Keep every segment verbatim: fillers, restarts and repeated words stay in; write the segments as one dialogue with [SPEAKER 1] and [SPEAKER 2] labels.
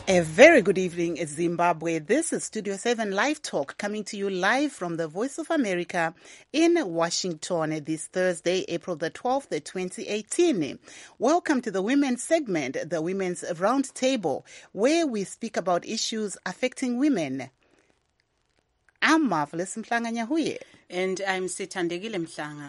[SPEAKER 1] A very good evening, Zimbabwe. This is Studio seven Live Talk coming to you live from the Voice of America in Washington this Thursday, April the twelfth, twenty eighteen. Welcome to the women's segment, the Women's Roundtable, where we speak about issues affecting women. I'm Marvelous Mhlanga Nyahuye.
[SPEAKER 2] And I'm Sithandegile Mhlanga.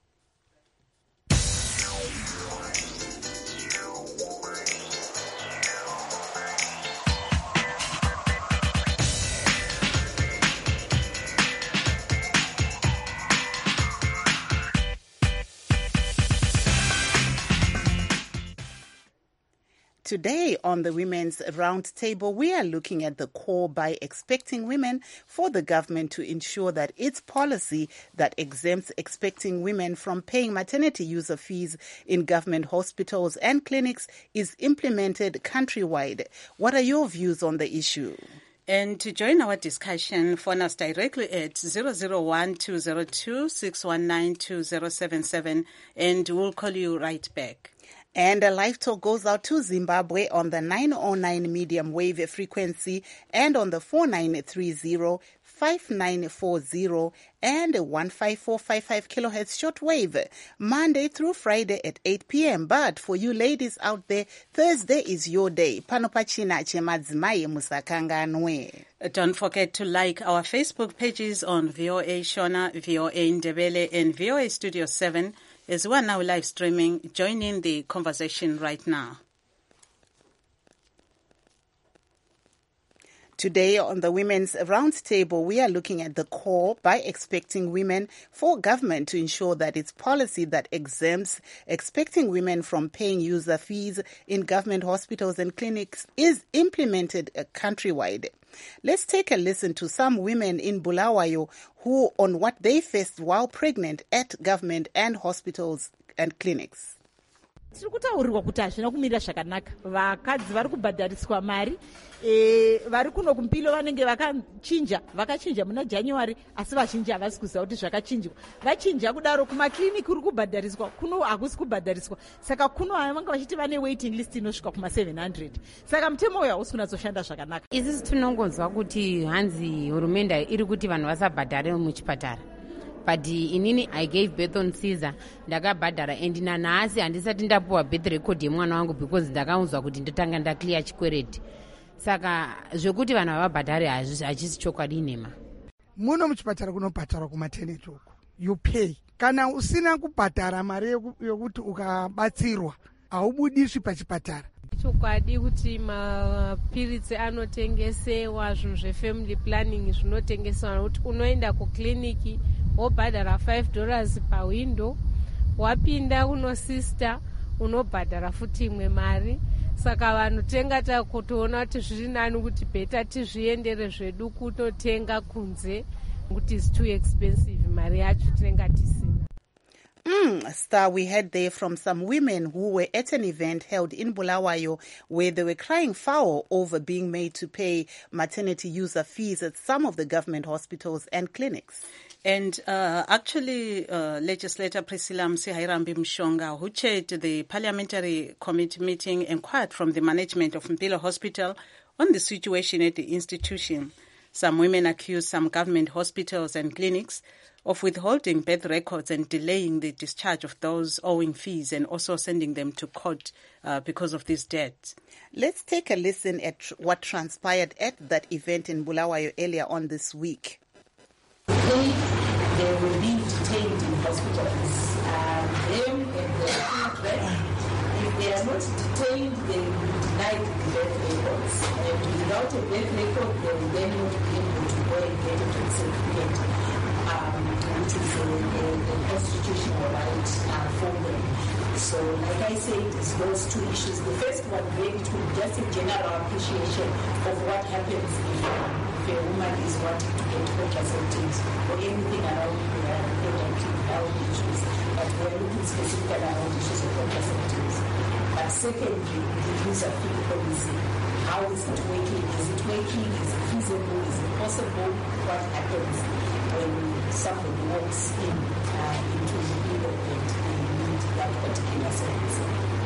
[SPEAKER 1] Today on the Women's Roundtable, we are looking at the call by expecting women for the government to ensure that its policy that exempts expecting women from paying maternity user fees in government hospitals and clinics is implemented countrywide. What are your views on the issue?
[SPEAKER 2] And to join our discussion, phone us directly at zero zero one two zero two six one nine two zero seven seven and we'll call you right back.
[SPEAKER 1] And a live talk goes out to Zimbabwe on the nine oh nine medium wave frequency and on the four nine three zero, five nine four zero and one five four five five kilohertz shortwave, Monday through Friday at eight p.m. But for you ladies out there, Thursday is your day. Panopachina chemadzimai musakanganwe.
[SPEAKER 2] Don't forget to like our Facebook pages on V O A Shona, V O A Ndebele, and V O A Studio seven. As we are now live streaming, join in the conversation right now.
[SPEAKER 1] Today on the Women's Roundtable, we are looking at the call by expecting women for government to ensure that its policy that exempts expecting women from paying user fees in government hospitals and clinics is implemented countrywide. Let's take a listen to some women in Bulawayo who on what they faced while pregnant at government and hospitals and clinics.
[SPEAKER 3] Tiri kutaurirwa kuti hazvina kumira zvakanaka. Vakadzi vari kubhadhariswa mari, e, vari kuno kuMpilo vanenge vakachinja, vakachinja muna January, asi vazhinji havasi kuziva kuti zvakachinjwa. Vachinja kudaro kumakliniki kuri kubhadhariswa, kuno hakusi kubhadhariswa. Saka kuno vanga vachiti vane waiting list inosvika kuma seven hundred. Saka mutemo uyu hausi kunatsoshanda zvakanaka.
[SPEAKER 4] Isusu tinongonzwa kuti hanzi hurumende iri kuti vanhu vasabhadhare muchipatara. But inini I gave birth on Caesar, ndakabhadhara and nanhasi handisati ndapuwa birth record yemwana wangu because ndakaunzwa kuti ndotanga ndaclear chikwereti. Saka zvekuti vanhu havabhadhare hachisi chokwadi nema.
[SPEAKER 5] Muno muchipatara kunobhadharwa kumaternity uku. You pay. Kana usina kubhadhara mari yokuti ukabatsirwa haubudiswi pachipatara.
[SPEAKER 6] Chokwadi kuti mapiritsi anotengesewa, zvinhu zvefamily planning zvinotengesewa, kuti unoenda kukliniki wobhadhara five dollars per window, wapinda kuno sister unobhadhara futi imwe mari. Saka vanhu tenga takutoona kuti zviri nani kuti beta tizviendere zvedu kutotenga kunze kuti is too expensive, mari yacho tinenge tisina.
[SPEAKER 1] Mm, Star, we heard there from some women who were at an event held in Bulawayo where they were crying foul over being made to pay maternity user fees at some of the government hospitals and clinics.
[SPEAKER 2] And uh, actually, uh, legislator Priscilla Msihairambi Mshonga, who chaired the parliamentary committee meeting, inquired from the management of Mpilo Hospital on the situation at the institution. Some women accused some government hospitals and clinics of withholding birth records and delaying the discharge of those owing fees and also sending them to court uh, because of these debts.
[SPEAKER 1] Let's take a listen at tr- what transpired at that event in Bulawayo earlier on this week.
[SPEAKER 7] They, they will be detained in hospitals. Uh, them and their children, if they are not detained, they will be denied the birth records. And without a birth record, they will then not be able to go and get a certificate. Um, which is a, a, a constitutional right uh, for them. So, like I said, it's those two issues. The first one, really, to just a general appreciation of what happens if, um, if a woman is wanting to get contraceptives or anything around uh, reproductive health issues. But we're looking specifically around issues of contraceptives. But secondly, the user fee policy. How is it working? Is it working? Is it feasible? Is it possible? What happens when somebody walks in uh, into the field and they need that particular service?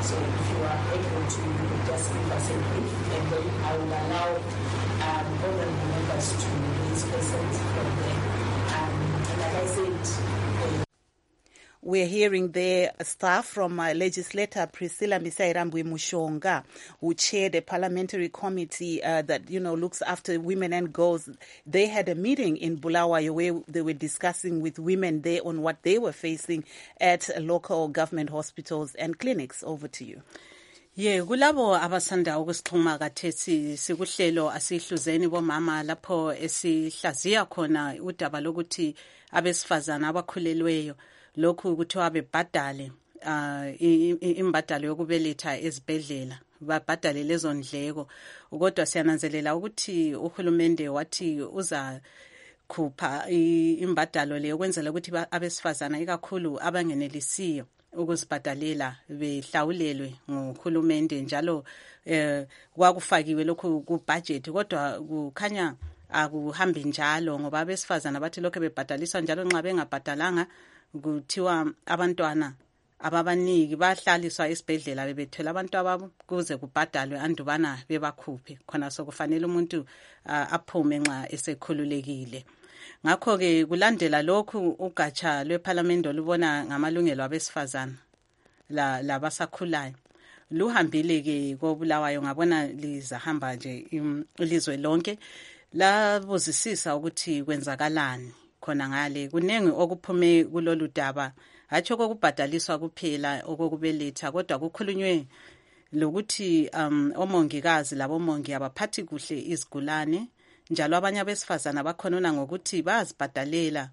[SPEAKER 7] So if you are able to just give us a brief, and then I will allow um, honorable members to raise questions from there. Um, and like I said, uh,
[SPEAKER 1] we're hearing there staff from uh, legislator Priscilla Misayirambwe Mushonga, who chaired a parliamentary committee uh, that, you know, looks after women and girls. They had a meeting in Bulawayo where they were discussing with women there on what they were facing at local government hospitals and clinics. Over to you.
[SPEAKER 2] Ye kulabo abasanda ukusixhuma kathethi sikuhlelo asihluzeni bomama lapho esihlaziya khona udaba lokuthi abesifazana abakhulelweyo lokhu kuthiwa bebhadale uh, imbadalo yokubeletha ezibhedlela babhadale lezo ndleko kodwa siyananzelela ukuthi uhulumende wathi uza khupha imbadalo le yokwenzela ukuthi abesifazana ikakhulu abangenelisiyo ukuzibhadalela behlawulelwe nguhulumende njalo eh kwakufakiwe lokhu ku budget kodwa kukhanya akuhambi njalo ngoba abesifazana bathi lokho bebhadaliswa njalo nxa bengabhadalanga kuthiwa abantwana ababaniki bahlaliswa esibhedlela bebethela abantu ababo kuze kubhadalwe andubana bebakhuphe khona sokufanele umuntu uh, aphume nxa esekhululekile. Ngakho ke kulandela lokhu ugatsha lweParliament olubona ngamalungelo abesifazana la labasakhulayo luhambile ke koBulawayo ngabona lizahamba nje ilizwe lonke labuzisisa ukuthi kwenzakalani khona ngale kunengi okuphume kulolu daba hatsho kokubhadaliswa kuphela okokubeletha kodwa kukhulunywe lokuthi um omongikazi labomongi abaphathi kuhle izigulane njalo abanye abesifazana bakhonona ngokuthi bazibhadalela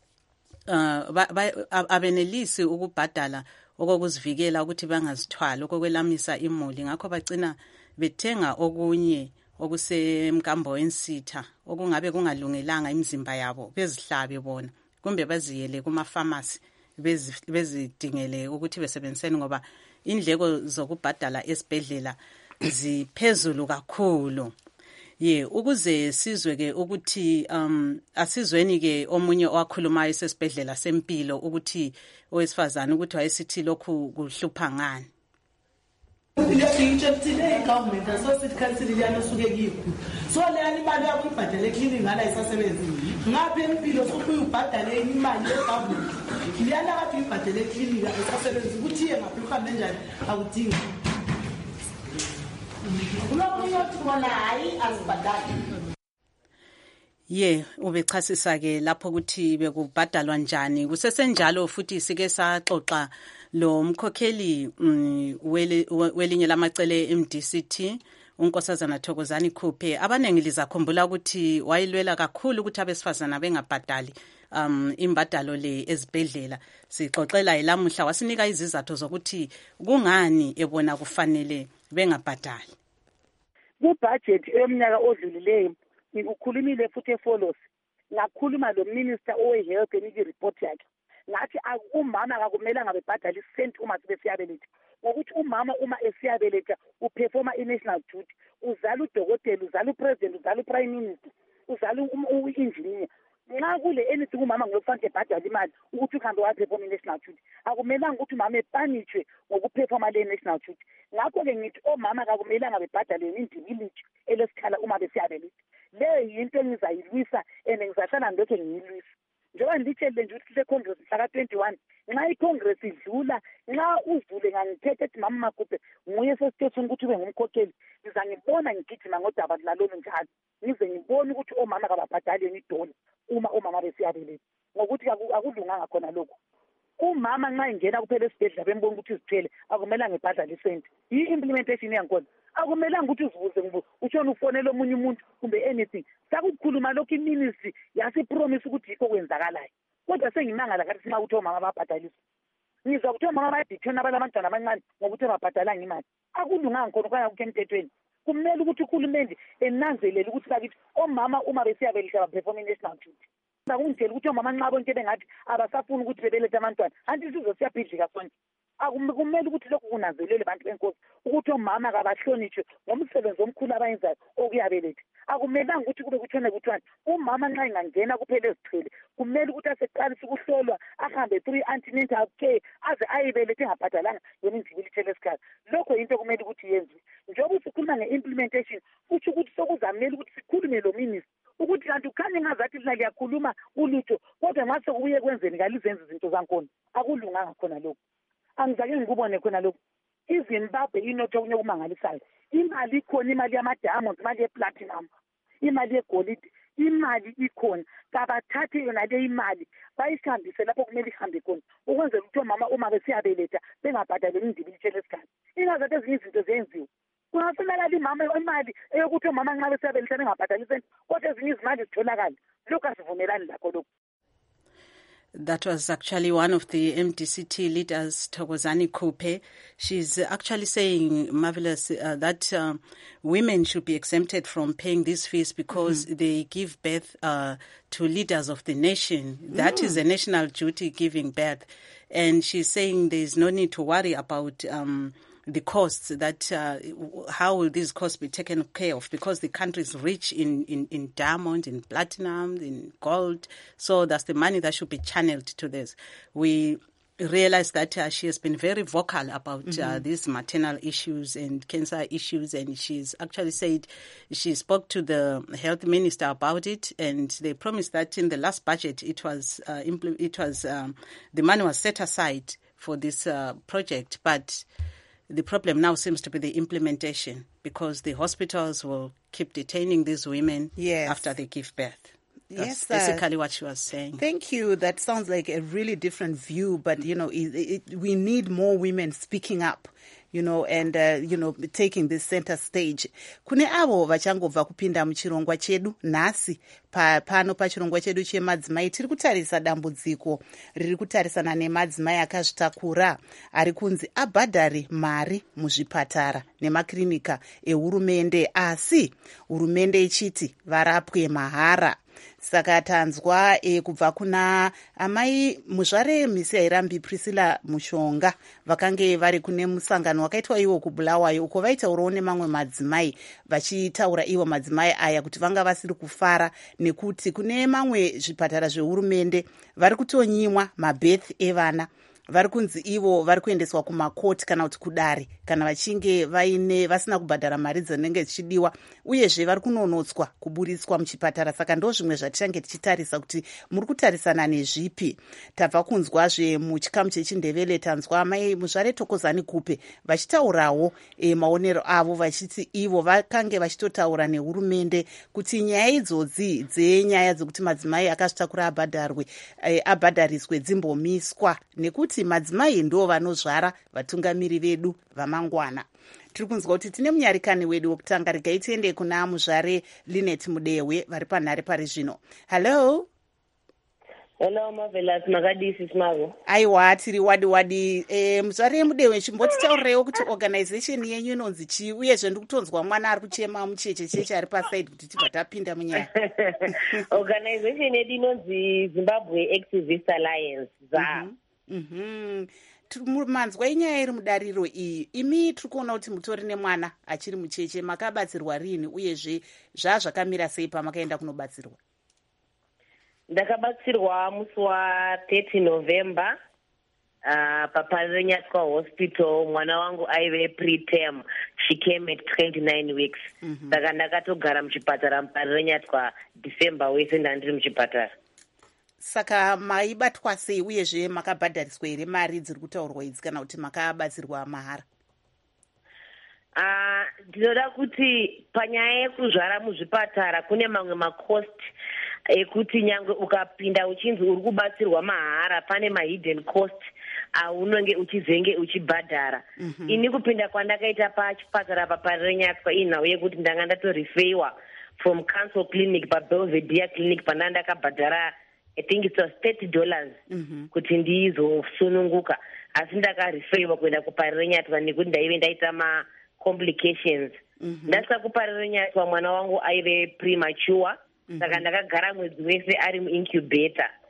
[SPEAKER 2] uh, abenelisi ukubhadala okokuzivikela ukuthi bangazithwala okokwelamisa imuli ngakho bagcina bethenga okunye okusemkambo ensitha okungabe kungalungelanga imizimba yabo bezihlabe bona kumbe baziyele kuma pharmacy bezidingele ukuthi besebenziseni ngoba indleko zokubhadala esibhedlela ziphezulu kakhulu. Ye ukuze sizwe ke ukuthi um asizweni ke omunye owakhulumayo sesibhedlela sempilo ukuthi owesifazana ukuthi wayesithi lokhu kuhlupha ngani.
[SPEAKER 8] Today government associate council liyana suke kiyo so leyani imali yakho ibhadale clinic ngala isasebenzi ngapha empilo sokuyibhadale imali yegovernment liyana kathi ibhadale clinic isasebenzi ukuthi ye ngapha uhambe njani akudingi
[SPEAKER 2] ye ubechasisa ke lapho ukuthi bekubhadalwa njani kusesenjalo futhi sike saxoxa lo mkhokheli um, welinye lamacele M D C T unkosazana Thokozani Khuphe abanengi lizakhumbula ukuthi wayilwela kakhulu ukuthi abesifazana bengabhadali um imbadalo le ezibhedlela sixoxela ilamuhla wasinika izizathu zokuthi kungani ebona kufanele bengabhadali.
[SPEAKER 9] Kubudget emnyaka odlulileyo ukukhulumile futhi efollows ngakhuluma lo minister owe health eniki report yakhe ngathi umama akakumelanga bebhadala isent uma sebesiyabeletha ngokuthi umama uma esiyabeletha uperforma i-national duty uzala udokotela uzala upresident uzala uprime minister uzala u-engineer nxa kule anything umama ngokufanele ebhadala imali ukuthi uhambe waperforma i-national duty akumelanga ukuthi umama epanishwe ngokuperforma le national duty. Ngakho-ke ngithi omama akakumelanga bebhadale indingilithi elesikhala uma besiyabeletha. Le yinto engizayilwisa and ngizahlala ngilokho ngiyilwisa njengoba nditshele nje ukuthi le-congress mhlaka twenty-one nxa i-congress idlula nxa uzule ngangithethe ethi mama Makhuphe nguye sesitethini ukuthi ube ngumkhokheli ngiza ngibona ngigijima ngodaba lalolu njalo ngize ngibone ukuthi omama kababhadaleni idola uma omama besiyabeletha ngokuthi akulunganga khona lokhu. Umama nxa ingena kuphela esibhedlela bembona ukuthi izithwele akumelanga ebhadale isenti i-implementation yakhona akumelanga ukuthi uzibuze ngibuze utshona ufonela omunye umuntu kumbe anything sakukhuluma lokhu iministry yasipromise ukuthi yikho kwenzakalayo kodwa sengimangala ngathi sinxa ukuthi omama babhadaliswa ngizwa ukuthi omama bayadithena abalabantwana abancane ngokuthi babhadalanga imali akulunganga khona kwaya kukho emthethweni. Kumele ukuthi uhulumende enanzelele ukuthi bakithi omama uma besiyabeletha baperform i-national duty akungitshela ukuthi omama nxa bonke bengathi abasafuni ukuthi bebelethe abantwana anti isizwe siyabhidlika sonke akumele ukuthi lokhu kunanzelele bantu benkosi ukuthi omama kabahlonitshwe ngomsebenzi omkhulu abayenzayo okuyabeletha. Akumelanga ukuthi kube kuthone kuthiwani umama nxa ingangena kuphela ezichele kumele ukuthi aseqalisa ukuhlolwa ahambe through antenatal care aze ayibelethe engabhadalanga yona individual esikhathi. Lokho yinto kumele ukuthi yenziwe. Njengoba sikhuluma nge-implementation kutsho ukuthi sokuzamele ukuthi sikhulume lo minister ukuthi kanti ukhanye ngazathi lina liyakhuluma ulutho kodwa nxa sekubuye kwenzeni kalizenzi izinto zankona akulunganga khona lokho. Angizake ngikubone khona lokho. iZimbabwe inotho okunye okumangalisayo. Imali ikhona, imali yama-diamonds, imali ye-platinum, imali yegolide, imali ikhona. Kabathathe yona le imali bayihambise lapho kumele ihambe khona ukwenzela ukuthi omama uma besiyabeletha bengabhadaleli individual esikhathi. Ingazathi ezinye izinto zenziwe. Kungafunakala imama imali eyokuthi omama nxa besiyabeletha bengabhadaliseni kodwa ezinye izimali zitholakala. Lokhu asivumelani lakho lokhu.
[SPEAKER 2] That was actually one of the M D C T leaders, Thokozani Kupe. She's actually saying, Marvelous, uh, that uh, women should be exempted from paying these fees because mm-hmm. they give birth uh, to leaders of the nation. Mm. That is a national duty, giving birth. And she's saying there's no need to worry about um, the costs, that uh, how will these costs be taken care of, because the country is rich in, in, in diamond, in platinum, in gold. So that's the money that should be channeled to this. We realize that uh, she has been very vocal about mm-hmm. uh, these maternal issues and cancer issues, and she's actually said she spoke to the health minister about it, and they promised that in the last budget it was uh, impl- it was um, the money was set aside for this uh, project, but the problem now seems to be the implementation, because the hospitals will keep detaining these women yes. after they give birth. That's yes, basically uh, what she was saying.
[SPEAKER 1] Thank you. That sounds like a really different view, but, you know, it, it, we need more women speaking up, you know, and, uh, you know, taking this center stage. Kune avo vachangobva kupinda muchirongwa chedu nhasi pa, pano pachirongwa chedu chemadzimai tiri kutarisa dambudziko riri kutarisana nemadzimai akazvitakura ari kunzi abhadhare mari muzvipatara nemakirinika ehurumende, asi hurumende ichiti varapwe mahara. Saka tanzwa e, kubva kuna amai muzvare misi airambi Priscilla Mushonga vakange vari kune musangano wakaitwa iwo kuBulawayo, uko vaitaurawo nemamwe madzimai vachitaura ivo madzimai aya kuti vanga vasiri kufara nekuti kune mamwe zvipatara zvehurumende vari kutonyimwa mabirth evana, vari kunzi ivo vari kuendeswa kumakoti kana kuti kudare kana vachinge vaine vasina kubhadhara mari dzinenge dzichidiwa, uyezve vari kunonotswa kuburitswa muchipatara. Saka ndo zvimwe zvatichange tichitarisa kuti muri kutarisana nezvipi. Tabva kunzwazve muchikamu chechindevele tanzwa mai muzvare Thokozani Kupe vachitaurawo e, maonero avo vachiti ivo vakange vachitotaura nehurumende kuti nyaya idzodzi dzenyaya dzokuti madzimai akazvitakura abhadharwe e, abhadhariswe dzimbomiswa, nekuti madzimai ndo vanozvara vatungamiri vedu vamangwana. Tiri kunzwa kuti tine munyarikani wedu wokutanga. Regai tiende kuna muzvare Linet Mudewe vari panhare pari zvino. Hello.
[SPEAKER 10] Hello Marvelous, makadisi smavo.
[SPEAKER 1] Aiwa, tiri wadi wadi. E, muzvare Mudewe chimbotitaurewo kuti organization yenyu inonzi chii, uyezve ndikutonzwa mwana ari kuchema mucheche cheche ari paside kuti tibva tapinda munyaya.
[SPEAKER 10] Organization yedu inonzi Zimbabwe Activist Alliance, Z A A.
[SPEAKER 1] Mhm. Manzwa inyaya iri mudariro iyi, imi tiri kuona kuti mutori nemwana achiri mucheche, makabatsirwa rini uyezve zvazvakamira sei pamakaenda kunobatsirwa?
[SPEAKER 10] Ndakabatsirwa musi wa thirty November uh, paParirenyatwa Hospital. Mwana wangu aive preterm, she came at twenty-nine weeks. Mm-hmm. Saka ndakatogara muchipatara muParirenyatwa December wese ndandiri muchipatara.
[SPEAKER 1] Saka maibatwa sei uyezve makabhadhariswa here mari dziri kutaurwa idzi kana kuti makabatsirwa mahara?
[SPEAKER 10] Ndinoda uh, kuti panyaya yekuzvara muzvipatara kune mamwe macost ekuti nyangwe ukapinda uchinzi uri kubatsirwa mahara pane mahidden cost aunenge uchizenge uchibhadhara. Mm-hmm. Ini kupinda kwandakaita pachipatara paParirenyatwa inhau yekuti ndanga ndatorifeiwa from Council Clinic paBelvedere Clinic pandanga ndakabhadhara I think it was thirty dollars mm-hmm. kuti ndizosununguka, asi ndakarifeiwa kuenda kuParirenyatwa nekuti ndaive ndaita ma complications. Mm-hmm. Ndasvika kuParirenyatwa mwana wangu aive premature, mm-hmm. saka ndakagara mwedzi wese ari muincubator.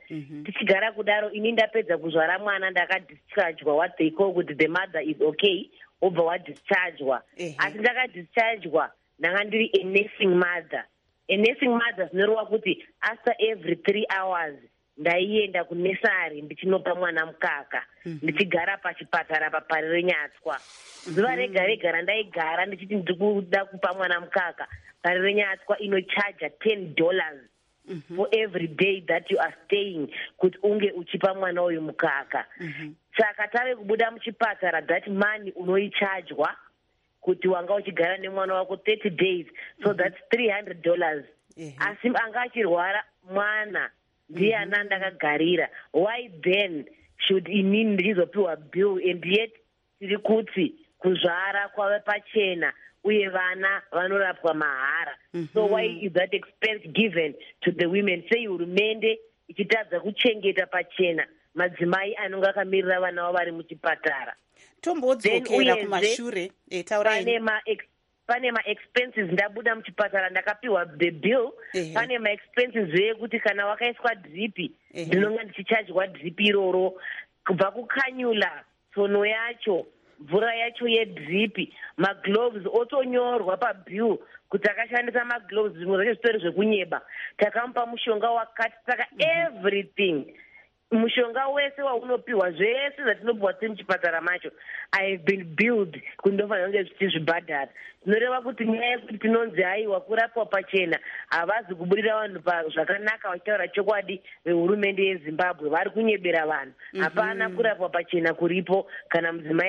[SPEAKER 10] tichigara kudaro ini ndapedza kuzvara mwana ndakadischargwa what they call kuti the mother is okay obva wadischargwa asi ndakadischargwa ndanga ndiri a nursing mother. A nursing mother zvinoreva kuti after every three hours ndaienda kunesari ndichinopa mwana mukaka ndichigara pachipatara paparire nyatswa. Zuva rega rega randaigara ndichiti ndikuda kupa mwana mukaka parire nyatswa inochaja ten dollars for every day that you are staying kuti unge uchipa mwana uyu mukaka. Saka tave kubuda muchipatara that money unoichajwa kuti wanga uchigara nemwana wako thirty days, so that's three hundred dollars. Asi anga achirwara mwana ndiye ana ndakagarira, why then should inini ndichizopiwa bill and yet tiri kuti kuzvara kwave pachena uye vana vanorapwa mahara. So why is that expense given to the women? Sei hurumende ichitadza kuchengeta pachena madzimai anonga akamirira vana vavo vari muchipatara.
[SPEAKER 1] Tombodzokera kumashure
[SPEAKER 10] pane ma pane ma-expenses ndabuda muchipatara ndakapiwa the bill. Pane ma-expenses vekuti kana wakaiswa dripi ndinonga ndichichajwa dripi iroro kubva kukanyula tsono yacho mvura yacho yedripi magloves otonyorwa pabill kuti akashandisa magloves zvimwe zvacho zvitori zvekunyeba takamupa mushonga wakati saka everything mushonga wese waunopiwa zvese zvatinopiwa tiri muchipatara macho I have been billed kuti ndofanira kunge zvichizvibhadhara. Zvinoreva kuti nyaya yekuti tinonzi haiwa kurapwa pachena havazi kuburira vanhu zvakanaka vachitaura chokwadi vehurumende yeZimbabwe vari kunyebera vanhu. Hapana kurapwa pachena kuripo kana mudzimai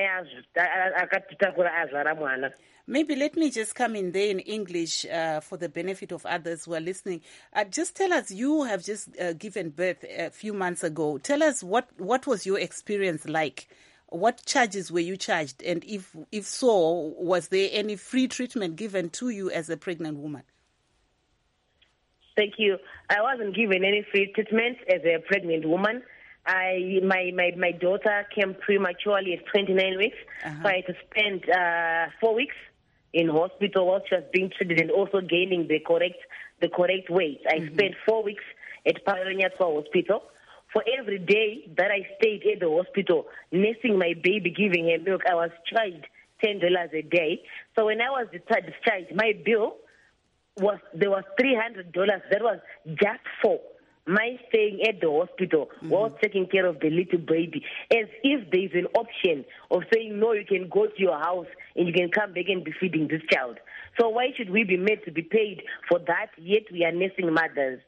[SPEAKER 10] akatitakura azvara mwana.
[SPEAKER 1] Maybe let me just come in there in English uh, for the benefit of others who are listening. Uh, just tell us, you have just uh, given birth a few months ago. Tell us what, what was your experience like? What charges were you charged? And if, if so, was there any free treatment given to you as a pregnant woman?
[SPEAKER 10] Thank you. I wasn't given any free treatment as a pregnant woman. I my, my, my daughter came prematurely at twenty-nine weeks, uh-huh. so I had to spend uh, four weeks in hospital while she was being treated and also gaining the correct the correct weight. I mm-hmm. spent four weeks at Paranatswa Hospital. For every day that I stayed at the hospital, nursing my baby, giving her milk, I was charged ten dollars a day. So when I was discharged, my bill was there was three hundred dollars. That was just for my staying at the hospital mm-hmm. while taking care of the little baby, as if there is an option of saying, no, you can go to your house and you can come back and be feeding this child. So why should we be made to be paid for that, yet we are nursing mothers?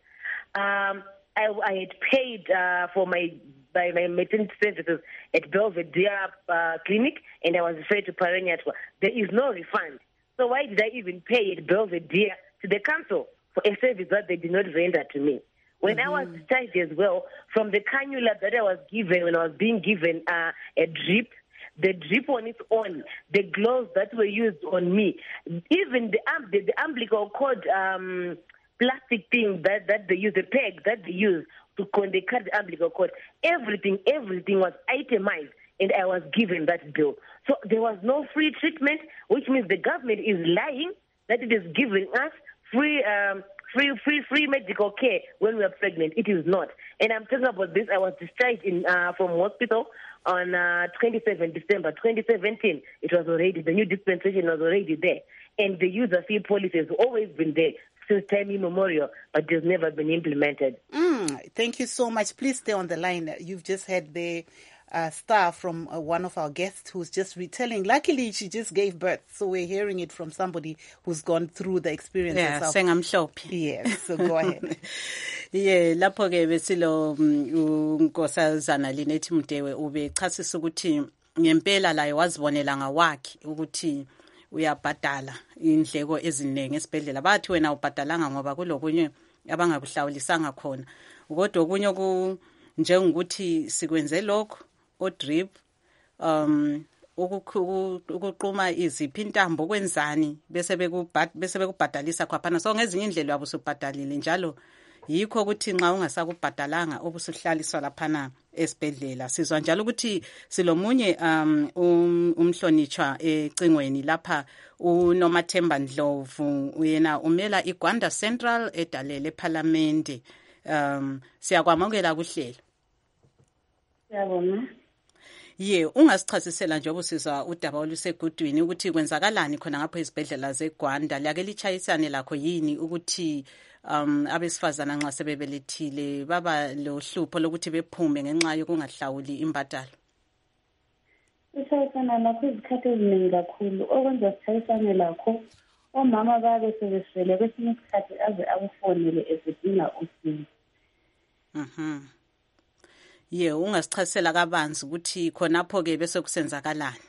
[SPEAKER 10] Um, I, I had paid uh, for my by my maternity services at Belvedere uh, Clinic, and I was referred to Paranatswa. There is no refund. So why did I even pay at Belvedere to the council for a service that they did not render to me? When mm-hmm. I was discharged as well, from the cannula that I was given, when I was being given uh, a drip, the drip on its own, the gloves that were used on me, even the, um, the, the umbilical cord um, plastic thing that, that they use, the peg that they use to cut the umbilical cord, everything, everything was itemized, and I was given that bill. So there was no free treatment, which means the government is lying that it is giving us free um, Free, free, free medical care when we are pregnant. It is not. And I'm talking about this. I was discharged in, uh, from hospital on uh, twenty-seventh of December twenty seventeen. It was already, the new dispensation was already there. And the user fee policy has always been there since time immemorial, but it has never been implemented.
[SPEAKER 1] Mm, thank you so much. Please stay on the line. You've just had the uh, star from uh, one of our guests who's just retelling. Luckily, she just gave birth, so we're hearing it from somebody who's gone through the experience.
[SPEAKER 2] Yeah, sengamhlophe.
[SPEAKER 1] Yes, so go ahead.
[SPEAKER 2] Yeah, lapho ke besilo unkosazana Linethi Mdewe ube chasisa ukuthi ngempela la wazibonela ngawakhe ukuthi uyabhadala indleko eziningi esibhedlela. Bathi wena ubhadalanga ngoba kulokunye abangakuhlawulisanga khona. Kodwa okunye ku njengokuthi sikwenze lokho o drip um ukuqhuma iziphi intambo kwenzani bese bekubhad bese bekubhadalisa kwaphana. So ngezinye indlela abusubhadalile njalo yikho ukuthi nxa ungasakubhadalanga obusuhlaliswa laphana esibhedlela. Sizwa njalo ukuthi silomunye um umhlonitshwa ecingweni lapha uNomathemba Ndlovu uyena umela iGwanda Central edalele eParliament. um siyakwamukela kuhlelo.
[SPEAKER 11] Siyabona.
[SPEAKER 2] Ye, ungasichasisela njengoba usizwa udaba olusegudwini ukuthi kwenzakalani khona ngapho ezibhedlela zeGwanda, lake lichayisane lakho yini ukuthi um abesifazana nxa sebebelethile baba lohlupho lokuthi bephume ngenxa yokungahlawuli imbadalo?
[SPEAKER 11] Isayisana lakho izikhathi eziningi kakhulu okwenza sithayisane lakho omama babe sebeswele kwesinye isikhathi aze akufonele ezidinga usizo.
[SPEAKER 2] Mhm. Ye, ungasichasisela kabanzi ukuthi khonapho ke bese kusenzakalani?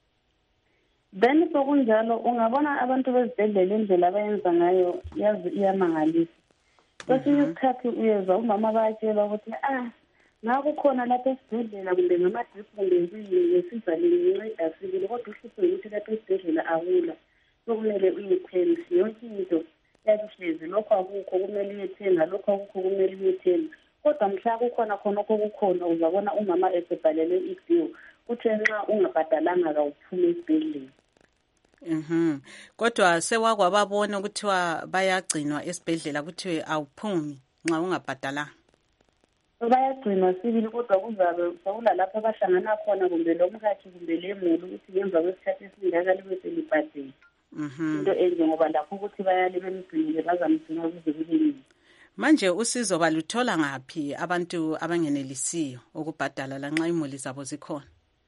[SPEAKER 11] Then sokunjalo ungabona abantu bezibhedlela indlela abayenza ngayo yazi iyamangalisa. Kwesinye isikhathi uyezwa umama bayatshela ukuthi ah nakukhona lapha esibhedlela kumbe ngama-drip kumbe ngesiza linceda sibili kodwa uhlupho ukuthi lapha esibhedlela akula sokumele uyithenge yonke into yakuhlezi lokho akukho kumele uyethenga lokho akukho kumele uyethenga kodwa mhla kukhona khonokho kukhona uzabona umama esebhalele i-bill kuthi nxa ungabhadalanga kawuphume esibhedlela.
[SPEAKER 2] Mhm. Kodwa sewakwababona ukuthiwa bayagcinwa esibhedlela kuthiwe awuphumi nxa ungabhadalanga?
[SPEAKER 11] Bayagcinwa sibili kodwa kuzabe sawula lapha abahlangana khona kumbe lomkhathi kumbe lemuli ukuthi ngemva kwesikhathi esingaka libe selibhadele.
[SPEAKER 2] Mhm.
[SPEAKER 11] Into enje ngoba lapho ukuthi bayale bemgcinile bazamgcina kuze kube nini.
[SPEAKER 2] Manje usizo baluthola ngaphi abantu abangenelisiyo ukubhadala lanxa imuli zabo zikhona?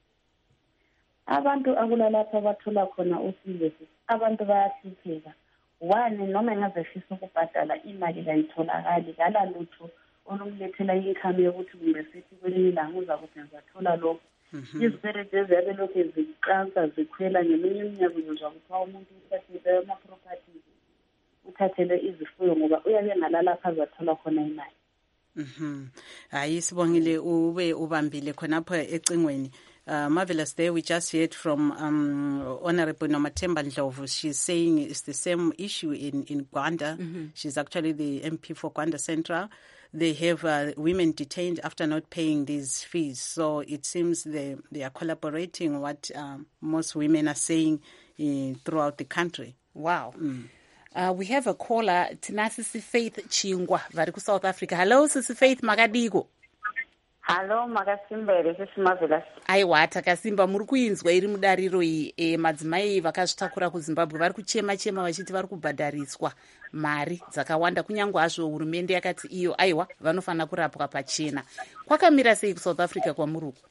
[SPEAKER 11] Abantu akulalapha bathola khona usizo. Abantu bayahlupheka. One noma engazefisa ukubhadala imali kayitholakali kala lutho olumlethela income yokuthi kumbe sithi kwelinye ilanga uza kuzenza thola lokho. Izibhedlela eziyabe lokhu ziqansa zikhwela ngeminye iminyaka uzozwa kuthiwa umuntu uthathele ama-properties uthathele izifuyo ngoba uyabe ngalalapha azathola khona imali.
[SPEAKER 2] Mhm. Hayi sibongile ube ubambile khonapho ecingweni. Uh, marvelous there we just heard from um, Honorable Nomathemba Ndlovu. She's saying it's the same issue in, in Gwanda. Mm-hmm. She's actually the M P for Gwanda Central. They have uh, women detained after not paying these fees. So it seems they, they are collaborating what um, most women are saying uh, throughout the country.
[SPEAKER 1] Wow.
[SPEAKER 2] Mm.
[SPEAKER 1] Uh, we have a caller, tina Sisi Faith Chingwa, vari ku South Africa. Hello, Sisi Faith Makadiko.
[SPEAKER 12] Hello, Makasimba, this is Marvelous.
[SPEAKER 1] Aiwa, Takasimba, muri kuinzwa iri mudariro iyi e, madzimai vakazvitakura kuZimbabwe vari kuchema chema vachiti vari kubhadhariswa mari dzakawanda kunyange hazvo hurumende yakati iyo aiwa vanofanira kurapwa pachena. Kwakamira sei kuSouth Africa kwamuri uku?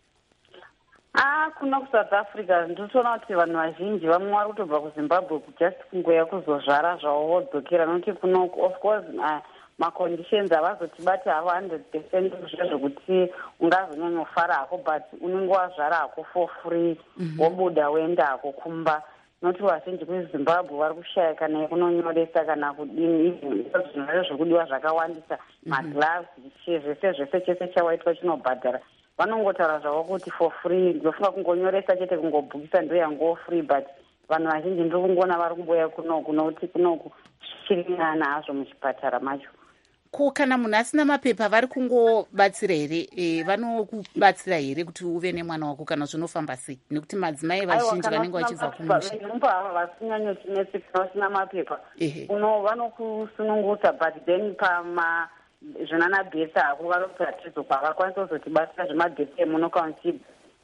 [SPEAKER 12] Ah, kuno kuSouth Africa ndinotoona kuti vanhu vazhinji vamwe vari kutobva kuZimbabwe just kungoya kuzozvara zvavo vodzokera nokuti kuno of course uh, maconditions havazotibati havo one hundred percent zvezvokuti ungazonyanyofara hako but unenge wazvara hako for free wobuda woenda hako kumba nokuti vazhinji kuZimbabwe vari kushaya kana yekunonyoresa kana kudini zvinhu zvekudiwa zvakawandisa magloves zvese zvese chese chawaitwa chinobhadhara vanongotaura zvavo kuti for free ndofunga kungonyoresa chete kungobhukisa ndo yangowo free but vanhu vazhinji ndiri kungoona vari kumboya kunoku nokuti kunoku zvichirinana hazvo muchipatara macho.
[SPEAKER 1] Ko kana munhu asina mapepa vari kungobatsira here e, vanokubatsira here kuti uve nemwana wako kana zvinofamba sei nekuti madzimai vazhinji vanenge vachibva kumusha
[SPEAKER 12] ava vasinyanyotinesi kana vasina mapepa uno vanokusunungusa but then pama zvinanabhesi ako vanoti hatizokwa vakwanisa kuzotibatsira zvemabhesi emunokauntiba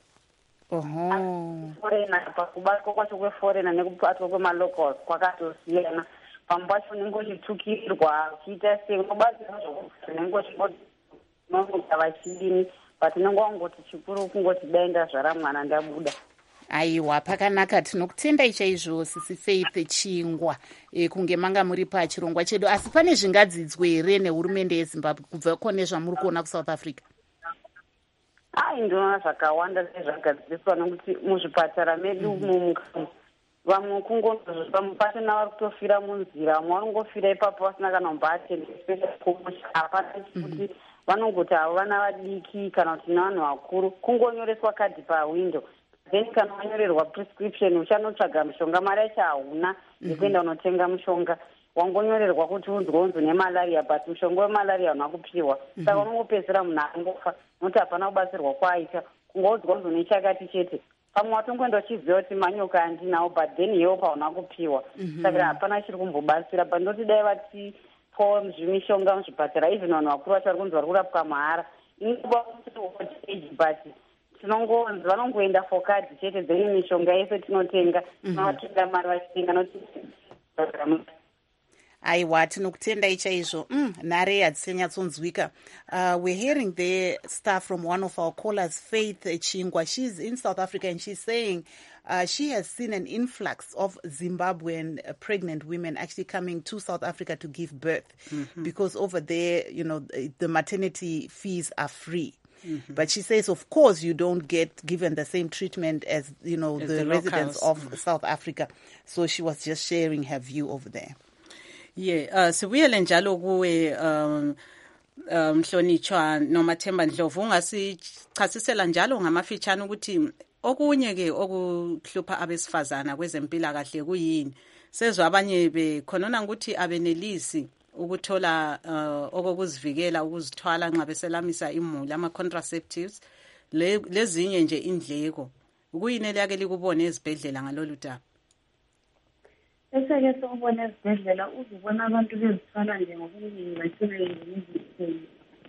[SPEAKER 12] forena pakubatwa kwacho kweforena nekubatwa kwemalocals kwakatosiyana pamwe pacho unenge uchitukirwa uchiita sei unobatsira zvinenge uchingonomuta vachidini but unenge wangoti chikuru kungoti daenda zvara mwana ndabuda.
[SPEAKER 1] Aiwa, pakanaka tinokutendai chaizvo Sisi Faith Chingwa e, kunge manga muri pachirongwa chedu asi pane zvingadzidzwe here nehurumende yeZimbabwe kubva kone zvamuri kuona kuSouth Africa?
[SPEAKER 12] Ai ndinoona zvakawanda zvagadziriswa nokuti muzvipatara medu mumukamu vamwe kungozvamwe pasina vari kutofira munzira vamwe vanongofira ipapo vasina kana kumbaatenda especially kumusha hapana kuti vanongoti havo vana vadiki kana kuti nevanhu vakuru kungonyoreswa kadhi pawindo then kana wanyorerwa prescription uchanotsvaga mushonga mari yacho hauna yekuenda unotenga mushonga wangonyorerwa kuti unzwe unzwe nemalaria but mushonga wemalaria hauna kupiwa saka unongopedzera munhu angofa nokuti hapana kubatsirwa kwaaita kungoudzwa unzwe nechakati chete pamwe watongoenda uchiziva kuti manyoka handinawo but then iyewo pauna kupiwa saka hapana chiri kumbobatsira but ndoti dai vati po zvimishonga muzvipatara, even vanhu vakuru vacho vari kunzi vari kurapwa mahara. Inguva age but tinongonzi vanongoenda for card chete dzeimwe mishonga yese tinotenga tinovatonda mari vachitenga noti
[SPEAKER 1] aiwa tinokutendai chaizvo. mm, nhare hadzisanyatsonzwika. uh, we're hearing the staff from one of our callers, Faith Chingwa. She's in South Africa and she's saying uh, she has seen an influx of Zimbabwean uh, pregnant women actually coming to South Africa to give birth, mm-hmm. because over there, you know, the, the maternity fees are free. Mm-hmm. But she says, of course, you don't get given the same treatment as, you know, as the, the residents of mm-hmm. South Africa. So she was just sharing her view over there.
[SPEAKER 2] Yeah, uh, sibuyele njalo kuwe um Mhlonitshwa noMathemba Ndlovu, ungasichasisela njalo ngamafitshane ukuthi okunye ke okuhlupha abesifazana kwezempilakahle kuyini. Sezwe abanye bekhonona ukuthi abenelisi ukuthola uh, okokuzivikela ukuzithwala nxa beselamisa imuli, ama contraceptives, lezinye nje indleko. Kuyini eliyake likubone ezibhedlela ngalolu daba?
[SPEAKER 11] Eseke sokubona ezibhedlela uzibona abantu bezithwala nje ngokuningi bagcina ngezithweni.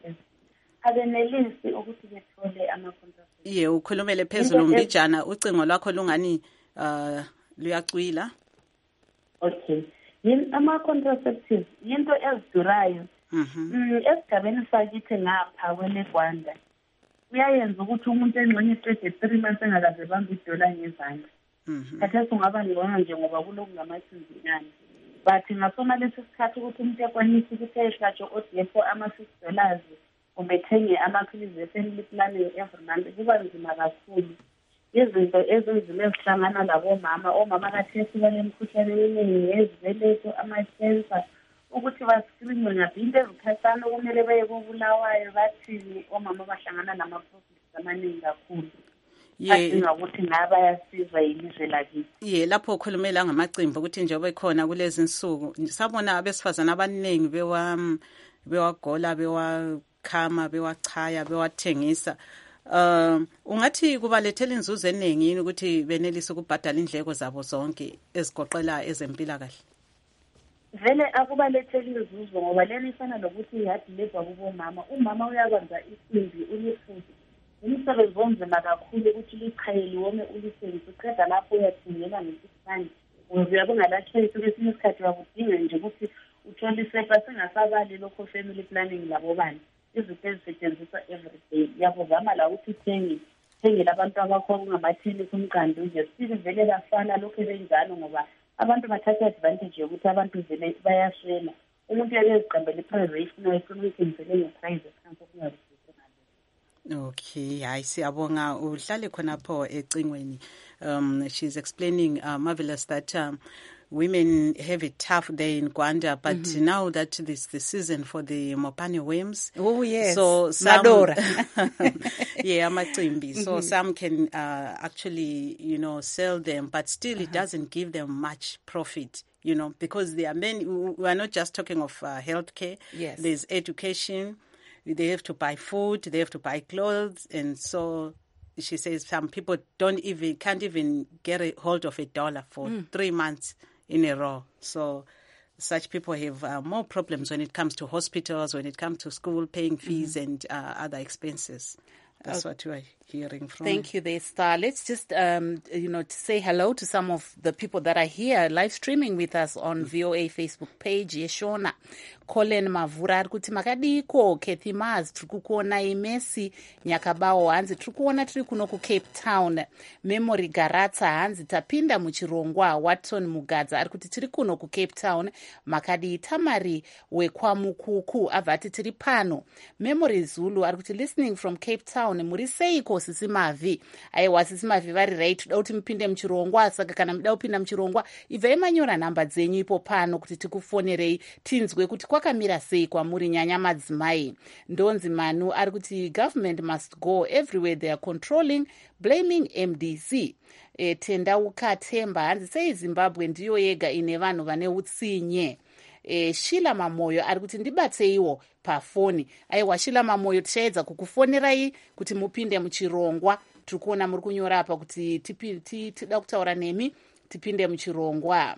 [SPEAKER 11] Abenelisi ukuthi bethole ama-contraceptives.
[SPEAKER 2] Ye, ukhulumele phezulu Mbijana, ucingo lwakho lungani uh, luyacwila.
[SPEAKER 11] Okay. Ama-contraceptives yinto ezidurayo. Mm, esigabeni sakithi ngapha kweleGwanda kuyayenza ukuthi umuntu engxenye eqede three months engakaze bamba idola ngezandla. Khathesi ungaba ngibona nje ngoba kulokungamasinzinyana. But ngasona lesi sikhathi ukuthi umuntu ekwanisa ukuthi ayehlatshwe odefo ama-six dollars kumbe ethenge amaphilisi e-family planning every month, kuba nzima kakhulu. Izinto ezinzima ezihlangana labomama, omama kathesi banemikhuhlane eminingi yezibeletho, ama-cancer, ukuthi baskrinwe ngaphinda ezikhathana kumele baye koBulawayo bathini, omama bahlangana nama-problems amaningi kakhulu. Adinga ukuthi ngaba yasizwa yilizwe lakithi.
[SPEAKER 2] Ye, lapho ukhulumela ngamacimbi ukuthi njengoba ekhona kulezi insuku sabona abesifazana abaningi bewa bewagola bewakhama bewachaya bewathengisa. Um ungathi kubalethela inzuzo eningi yini ukuthi benelise ukubhadala indleko zabo zonke ezigoqela ezempilakahle?
[SPEAKER 11] Vele akubalethela inzuzo ngoba lena ifana nokuthi ihadi lebha kubomama. Umama uyakwenza isimbi ulifuthi. Umsebenzi onzima kakhulu ukuthi lichayeli wome ulisebenzisa uqeda lapho uyathingela ngesikhathi. Uyabongalakhe kwesinye isikhathi wakudinga nje ukuthi uthole isepa singasabali lokho family planning labo bani. Izinto ezisetshenziswa every day. Yabozama la ukuthi uthenge thengela abantu abakho ngamathini kumqando nje. Sile vele bafana lokho benjalo ngoba abantu bathatha advantage yokuthi abantu vele bayashela. Umuntu uyaziqambela i-private ayifuna ukuyenzela nge-price ekhansi kungabi.
[SPEAKER 2] Okay, hayi siyabonga uhlale khonapho ecingweni. Um she's explaining uh, marvelous that um, women have it tough there in Gwanda, but mm-hmm. now that this the season for the Mopane worms.
[SPEAKER 1] Oh yes.
[SPEAKER 2] So some, yeah, amacimbi.
[SPEAKER 1] Mm-hmm.
[SPEAKER 2] So some can uh, actually, you know, sell them, but still uh-huh. it doesn't give them much profit, you know, because there are many. We are not just talking of uh, healthcare.
[SPEAKER 1] Yes.
[SPEAKER 2] There's education. They have to buy food, they have to buy clothes, and so she says some people don't even can't even get a hold of a dollar for mm. three months in a row. So such people have uh, more problems when it comes to hospitals, when it comes to school, paying fees mm-hmm. and uh, other expenses. That's uh, what we are hearing from.
[SPEAKER 1] Thank you there, Star. Let's just, um, you know, to say hello to some of the people that are here live streaming with us on mm-hmm. V O A Facebook page. Yeshona, Colin Mavura, ari kuti makadiko, Kathy Mars, tiri kukuona Imesi, Nyakabawo, hanzi tiri kuona tiri kuno ku Cape Town, Memory Garatsa, hanzi tapinda muchirongwa, Watson Mugadza, ari kuti tiri kuno ku Cape Town, makadi Tamari wekwamukuku, avati tiri pano, Memory Zulu, ari kuti listening from Cape Town, muri seiko sisi mavi, aiwa sisi mavi vari right, tuda kuti mpinde mchirongwa, saka kana mda upinda mchirongwa, iva emanyora namba dzenyu ipo pano, kuti tikufonerei, tinzwe kuti kwakamira sei kwamuri nyanya madzimai. Ndonzi Manu ari kuti government must go everywhere they are controlling, blaming M D C. E, Tendauka Temba hanzi sei Zimbabwe ndiyo yega ine vanhu vane utsinye. E, Shila Mamoyo ari kuti ndibatseiwo pafoni. Aiwa Shila Mamoyo tichaedza kukufonerai kuti mupinde muchirongwa. Tikuona muri kunyora apa kuti tida kutaura nemi tipinde muchirongwa.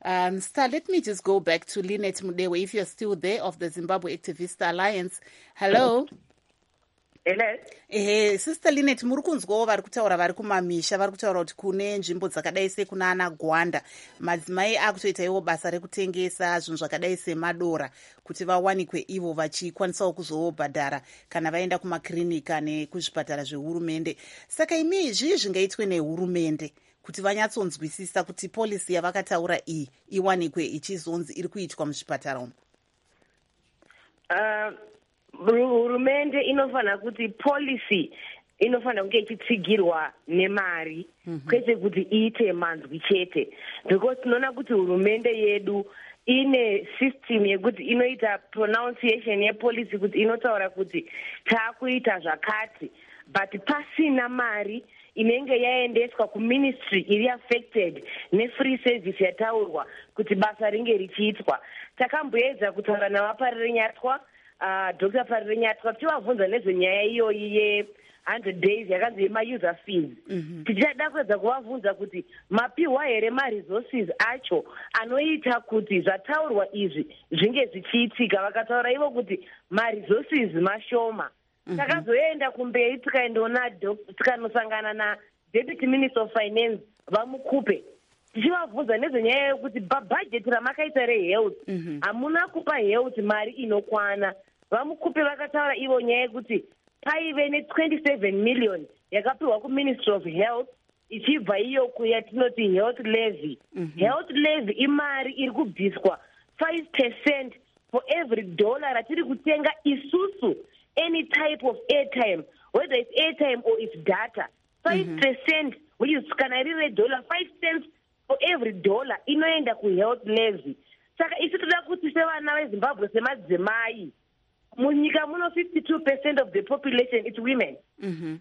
[SPEAKER 1] Um, Star, let me just go back to Lynette Mudewe, if you're still there, of the Zimbabwe Activist Alliance. Hello.
[SPEAKER 10] Hello.
[SPEAKER 1] Eh, Sister Lynette, muri kunzwawo vari kutaura vari kumamisha, vari kutaura kuti kune nzvimbo dzakadai sekuna ana Gwanda madzimai akutoita iwo basa rekutengesa zvinhu zvakadai semadora kuti vawanikwe ivo vachikwanisawo kuzobhadhara kana vaenda kumakirinika nekuzvipatara zvehurumende. Saka imi izvi zvingaitwe nehurumende kuti vanyatsonzwisisa kuti polisi yavakataura iyi iwanikwe ichizonzi iri kuitwa muzvipatara umu.
[SPEAKER 10] Uh, hurumende inofanira kuti policy inofanira kunge ichitsigirwa nemari kwete kuti iite manzwi chete, because tinoona kuti hurumende yedu ine system yekuti inoita pronunciation yepolicy kuti inotaura kuti taakuita zvakati, but pasina mari inenge yaendeswa kuministry iri affected nefree service yataurwa kuti basa ringe richiitwa. Takamboedza kutaura navaparire nyatwa uh, Doctor Parire Nyatwa tivabvunza nezvenyaya iyoyi ye one hundred days yakanzi yema-user fees. Mm-hmm. Tichada kuedza kuvabvunza kuti mapiwa here ma-resources acho anoita kuti zvataurwa izvi zvinge zvichiitika. Vakataura ivo kuti ma-resources mashoma. Mm-hmm. Takazoenda kumberi tikaendona tikanosangana na Deputy Minister of Finance vamukupe tichivabvunza nezvenyaya yekuti bhajeti ramakaita rehealth hamuna mm-hmm. kupa health mari inokwana. Vamukupe vakataura ivo nyaya yekuti paive ne-twenty-seven million yakapiwa kuMinistry of Health ichibva iyo kuyatinoti health levy. Mm-hmm. Health levy imari iri kubviswa five percent for every dollar ratiri kutenga isusu any type of airtime, whether it's airtime or it's data. five percent, mm-hmm. which is kana rire dollar, five cents for every dollar inoenda ku health levy. Saka isi toda kuti sevana veZimbabwe semadzimai munyika muno fifty-two percent of the population is women. Mm-hmm.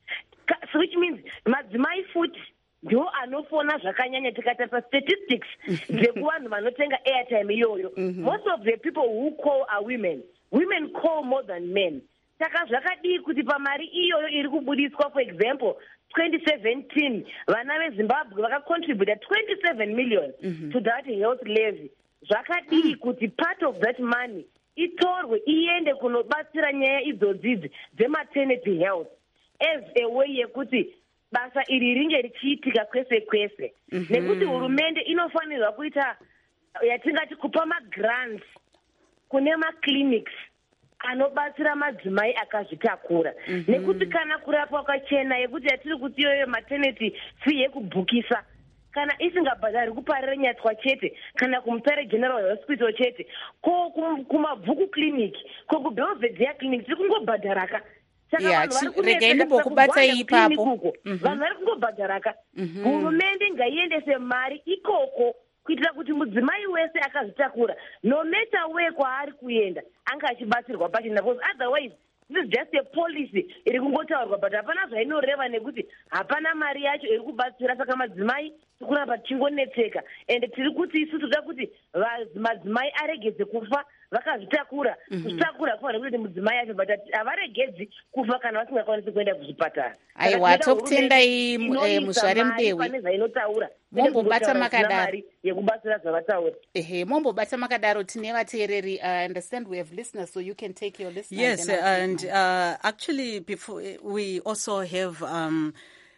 [SPEAKER 10] So which means madzimai futi ndiwo anofona zvakanyanya tikatata statistics dzekuvanhu vanotenga airtime iyoyo. Most of the people who call are women. Women call more than men. Saka zvakadii kuti pamari iyoyo iri kubudiswa, for example twenty seventeen vana veZimbabwe vakacontributa twenty-seven million mm-hmm. to that health levy. Zvakadii kuti part of that money itorwe iende kunobatsira nyaya idzodzidzi dzematernity health as a way yekuti basa iri ringe richiitika kwese kwese. Mm-hmm. Nekuti hurumende inofanirwa kuita yatingati kupa magrants kune maclinics anobatsira madzimai akazvitakura. Mm-hmm. Nekuti kana kurapwa kwachena yekuti yatiri kuti iyoyo maternity fee yekubhukisa kana isingabhadhari kuParire Nyatwa chete kana kuMutare General Hospital chete ko kumabvuku clinic ko kuBelvedere clinic tiri kungobhadharaka.
[SPEAKER 1] Yeah, regaini bokubata ipapo.
[SPEAKER 10] Vanhu vari kungobhadharaka. Hurumende ngaiendese mari ikoko kuitira kuti mudzimai wese akazvitakura no matter where kwaari kuenda anga achibatsirwa pachena, because otherwise this is just a policy iri kungotaurwa but hapana zvainoreva nekuti hapana mari yacho iri kubatsira. Saka madzimai tikuramba tichingonetseka ende tiri kuti isu toda kuti madzimai aregedze kufa vakazvitakura. Kuzvitakura kufanira kuti mudzimai yacho but havaregedzi kufa kana vasingakwanisi kuenda kuzvipatara.
[SPEAKER 1] Aiwa, tokutendai Muzvare Mudewi.
[SPEAKER 10] Pane zvainotaura
[SPEAKER 1] mombobata makadaro
[SPEAKER 10] yekubatsira zvavataura.
[SPEAKER 1] Ehe, mombobata makadaro tine vateereri. I understand we have listeners, so you can take your listeners.
[SPEAKER 2] Yes, and uh, actually before we also have um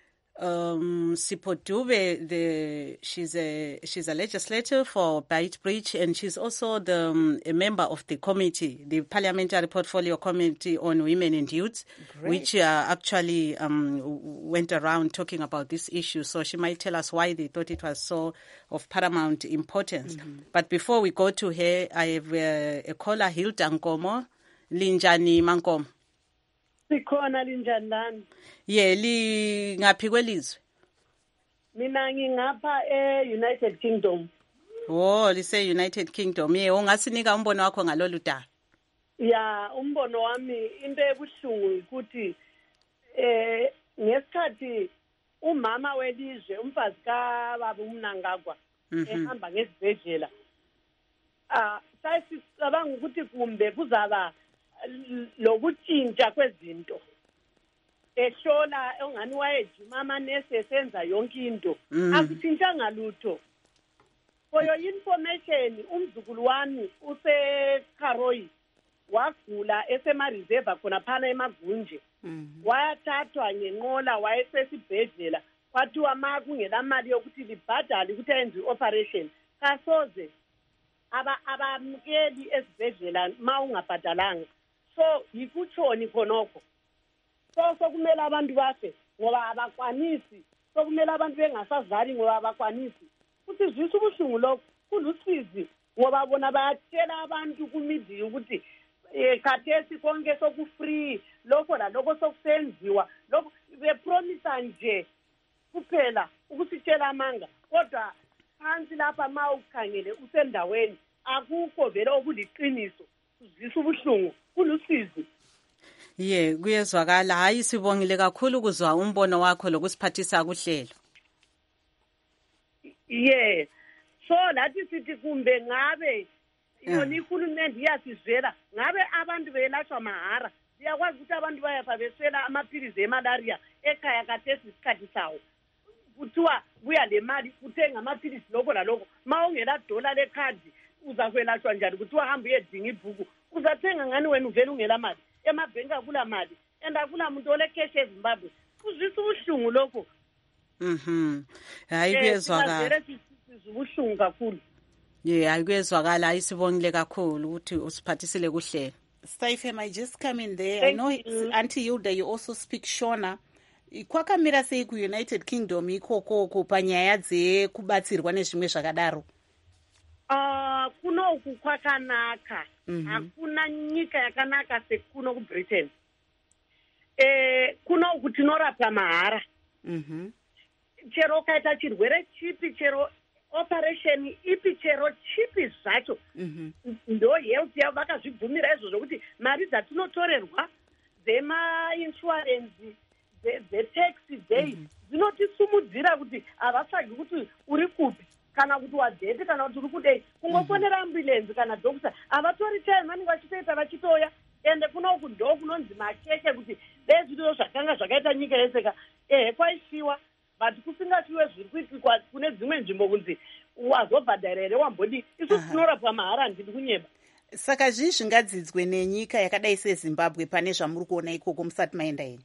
[SPEAKER 2] um Sipho Dube, the she's a she's a legislator for Beitbridge, and she's also the um, a member of the committee, the Parliamentary Portfolio Committee on Women and Youth. Great. Which uh, actually um went around talking about this issue, so she might tell us why they thought it was so of paramount importance. Mm-hmm. But before we go to her, I have uh, a caller, Hilda Nkomo. Linjani Mankomo?
[SPEAKER 13] Sikhona linjani?
[SPEAKER 2] Ye, li ngaphi kwelizwe?
[SPEAKER 13] Mina ngingapha e-United Kingdom.
[SPEAKER 2] Oh, lise United Kingdom. Ye, ungasinika umbono wakho ngalolu daba?
[SPEAKER 13] Ya, umbono wami into ebuhlungu ukuthi eh ngesikhathi umama welizwe umfazi kaBaba uMnangagwa ehamba ngesibhedlela, ah sayisicabanga ukuthi kumbe kuzaba lokutshintsha kwezinto, ehlola ongani wayejima amanesi esenza yonke into. Akutshintshanga lutho. For your information, umzukulu wami useKaroi wagula esemareserve khona phana emagunje. Wayathathwa ngenqola wayesesibhedlela. Kwathiwa ma kungela mali yokuthi libhadale ukuthi ayenze operation. Kasoze aba abamkeli esibhedlela ma ungabhadalanga. So yikutshoni khonokho. So sokumele abantu bafe ngoba abakwanisi. Sokumele abantu bengasazali ngoba abakwanisi. Kuthi zwisa ubuhlungu lokho kulusizi ngoba bona bayatshela abantu kumedia ukuthi eh khathesi konke sokufree lokho la lokho sokusenziwa lokho bepromisa nje kuphela ukusitshela amanga kodwa phansi lapha ma ukhangele usendaweni akukho vele okuliqiniso kuzisa ubuhlungu kulusizi.
[SPEAKER 2] Ye kuyezwakala. Hayi sibongile kakhulu kuzwa umbono wakho lokusiphathisa kuhlelo.
[SPEAKER 13] Yeah. So lathi sithi kumbe ngabe yona ihulumende iyasizwela ngabe abantu belashwa mahara siyakwazi ukuthi abantu bayafa beswela amaphilizi emalaria ekhaya kathesi isikhathi sawo kuthiwa buya le mali uthenga amaphilizi lokho lalokho ma ungela dola lekhadi uza kwelashwa njani kuthiwa hamba uyedinga ibhuku uzathenga ngani wena uvela ungela mali emabhenki akula mali and akula muntu olekesh eZimbabwe kuzisa ubuhlungu lokho.
[SPEAKER 2] Mhm. Hayi kuyezwakala.
[SPEAKER 13] Ubuhlungu kakhulu.
[SPEAKER 2] Yeah, hayi kuyezwakala. Hayi sibongile kakhulu ukuthi usiphathisile kuhlelo.
[SPEAKER 1] Stephen, I just come in there. Thank I know you. Auntie Hilda, you also speak Shona. Kwakamira sei kuUnited Kingdom ikoko panyaya dzekubatsirwa nezvimwe zvakadaro?
[SPEAKER 13] Ah, kuno uku kwakanaka. Hakuna nyika yakanaka sekuno kuBritain. Eh, kuno uku tinorapwa mahara. Mhm. Chero kaita chirwere chipi chero operation ipi chero chipi zvacho ndo health yavo vakazvibvumira izvo zvokuti mari dzatinotorerwa dzemainsurance dzetaxi day dzinotisimudzira kuti havatsvagi kuti uri kupi kana kuti wadhete kana kuti uri kudei kungofonera ambulenzi kana dokta havatori time vanenge vachitoita vachitoya ende kuno uku ndo kunonzi makeke kuti dei zvitiro zvakanga zvakaita nyika yeseka ehe kwaishiwa but kusingashiwe zviri kuitikwa kune dzimwe nzvimbo kunzi wazobhadhara here wambodi isu tinorapwa mahara ndiri kunyeba.
[SPEAKER 1] Saka zvii zvingadzidzwe nenyika yakadai seZimbabwe pane zvamuri kuona ikoko musati maenda ino?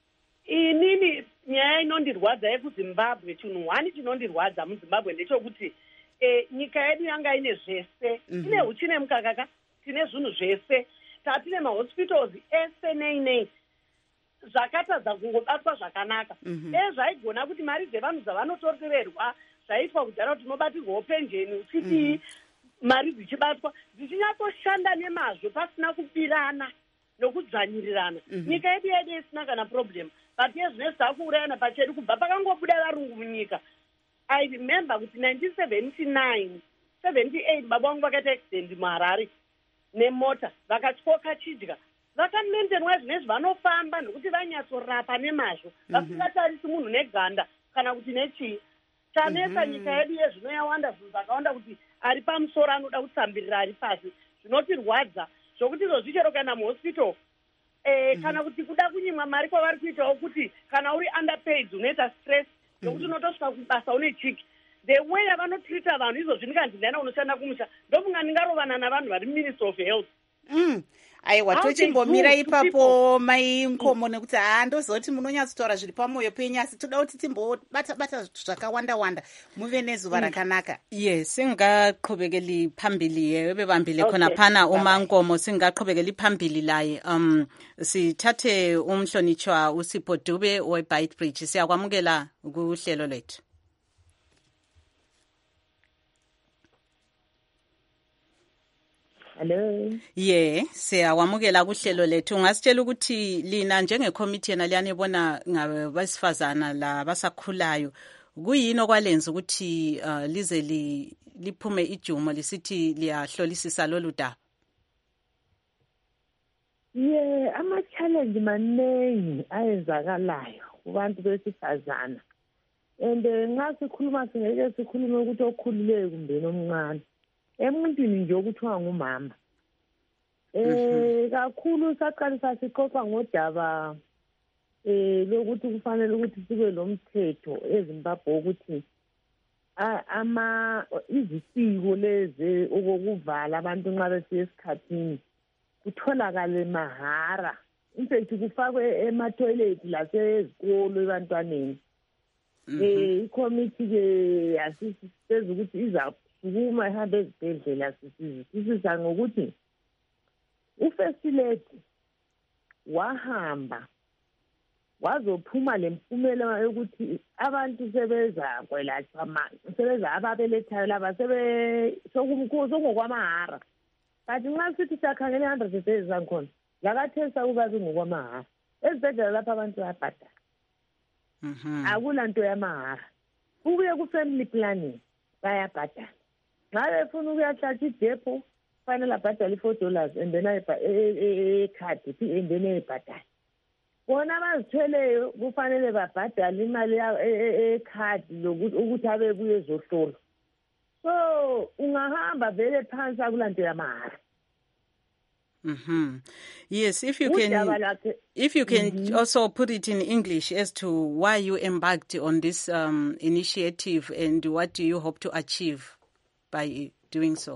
[SPEAKER 13] Inini nyaya inondirwadza yekuZimbabwe chinhu hwani chinondirwadza muZimbabwe ndechekuti eh, nyika yedu yanga ine zvese ine huchi nemukakaka tine zvinhu zvese tatine mahospitals ese nei nei zvakatadza kungobatwa zvakanaka ezvaigona kuti mari dzevanhu dzavanotorerwa zvaitwa kudhara tinobatirwawo penjeni uchidii mari dzichibatwa dzichinyatsoshanda nemazvo pasina kubirana nokudzvanyirirana nyika yedu yedu isina kana problem but yezvinezvi takuurayana pachedu kubva pakangobuda varungu munyika. I remember kuti nineteen seventy-nine seventy-eight baba vangu vakaita accident muHarare nemota vakatyoka chidya vakamendenwa zvinezvi vanofamba nokuti vanyatsorapa nemazvo vasingatarisi munhu neganda kana kuti nechii chanesa nyika yedu yezvino yawanda zvinhu zvakawanda kuti ari pamusoro anoda kutsambirira ari pasi zvinotirwadza zvokuti izvozvi chero kana muhospital eh, kana kuti kuda kunyimwa mari kwavari kuitawo kuti kana uri underpaid unoita stress nokuti unotosvika kubasa une chiki the way yavanotrita vanhu izvozvi ndikandindana unoshanda kumusha ndomunga ndingarovana navanhu vari ministry of health.
[SPEAKER 1] Mm. Aiwa tochimbomira ipapo mai Nkomo nekuti haa ndozoti munonyatsotaura zviri pamwoyo penyu asi toda kuti timbobata bata zvakawanda wanda muve nezuva rakanaka.
[SPEAKER 2] Yes, singaqhubekeli phambili ebebambile khona phana uma Nkomo singaqhubekeli phambili laye. Um sithathe umhlonitshwa uSipho Dube weBeitbridge siyakwamukela kuhlelo lethu.
[SPEAKER 14] Hello.
[SPEAKER 2] Yeah, siyawamukela kuhlelo lethu. Ungasitshela ukuthi lina njengecommittee yena liyanibona ngabasifazana la basakhulayo. Kuyini okwalenza ukuthi uh, lize li liphume ijumo lisithi liyahlolisisa lolu daba?
[SPEAKER 14] Yeah, ama challenge maningi ayenzakalayo kubantu besifazana. And nxa sikhuluma singeke sikhulume ukuthi okhululeyo kumbe nomncane. Emuntwini nje okuthiwa ngumama eh kakhulu saqalisa sixoxa ngodaba eh lokuthi kufanele ukuthi sibe lomthetho eZimbabwe ukuthi ama izisiko lezi okokuvala abantu nxa besiya esikhathini kutholakale mahara. In fact kufakwe ema-toilet lasezikolo ebantwaneni. Eh i-committee ke asisizeza ukuthi izasukuma ihambe ezibhedlela sisizisa ngokuthi u-first lady wahamba wazophuma lempumela yokuthi abantu sebeza kwelatshwa manje sebeza ababelethayo laba sebe sokungokwamahara. Kanti nxa sithi siyakhangela i-hundred days zangikhona lakathesa ukuba kungokwamahara ezibhedlela lapha abantu bayabhadala. Akula nto yamahara. Kubuye ku-family planning bayabhadala. Nxa befuna ukuyahlatshwa idepo kufanele abhadale i-four dollars and then ekhadi and then eyibhadala. Bona abazithweleyo kufanele babhadale imali ekhadi ukuthi abebuye ezohlolwa. So ungahamba vele phansi akulanto yamahara.
[SPEAKER 2] Mm-hmm. Yes, if you can, if you can mm-hmm. also put it in English as to why you embarked on this um, initiative and what do you hope to achieve by doing so?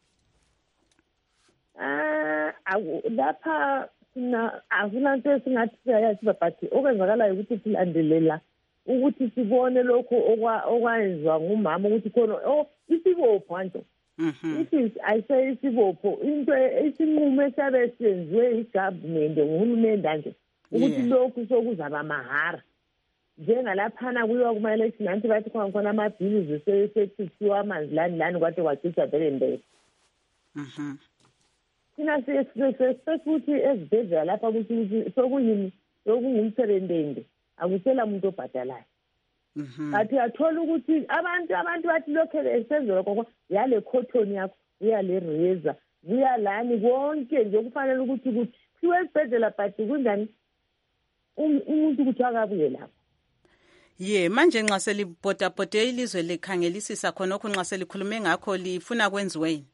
[SPEAKER 14] Uh, lapha sina akunanto esingathi siyayaziba but okwenzakalayo ukuthi silandelela ukuthi sibone lokho okwenziwa ngumama ukuthi khona oh isibopho nje. It is I say isibopho into isinqumo esabe senziwe igovernment nguhulumende nje ukuthi lokhu sokuzaba mahara njengalaphana kuyiwa kuma election anti bathi khona amabhili sesethithiwa amanzi lani lani kwathi kwacisha vele mbele.
[SPEAKER 2] Mhm.
[SPEAKER 14] Sina sesesifuthi ezibhedlela lapha ukuthi sokuyini sokungumsebenzende akusela umuntu obhadalayo. Bathi athola ukuthi abantu abantu bathi lokho esenzela kokho yale cotton yakho uyale razor uyalani konke nje kufanele ukuthi kuthiwe esibhedlela but kunjani umuntu ukuthi akabuye lapho.
[SPEAKER 2] Ye manje nxa selibhodabhode ilizwe likhangelisisa khonokho nxa selikhulume ngakho lifuna kwenziweni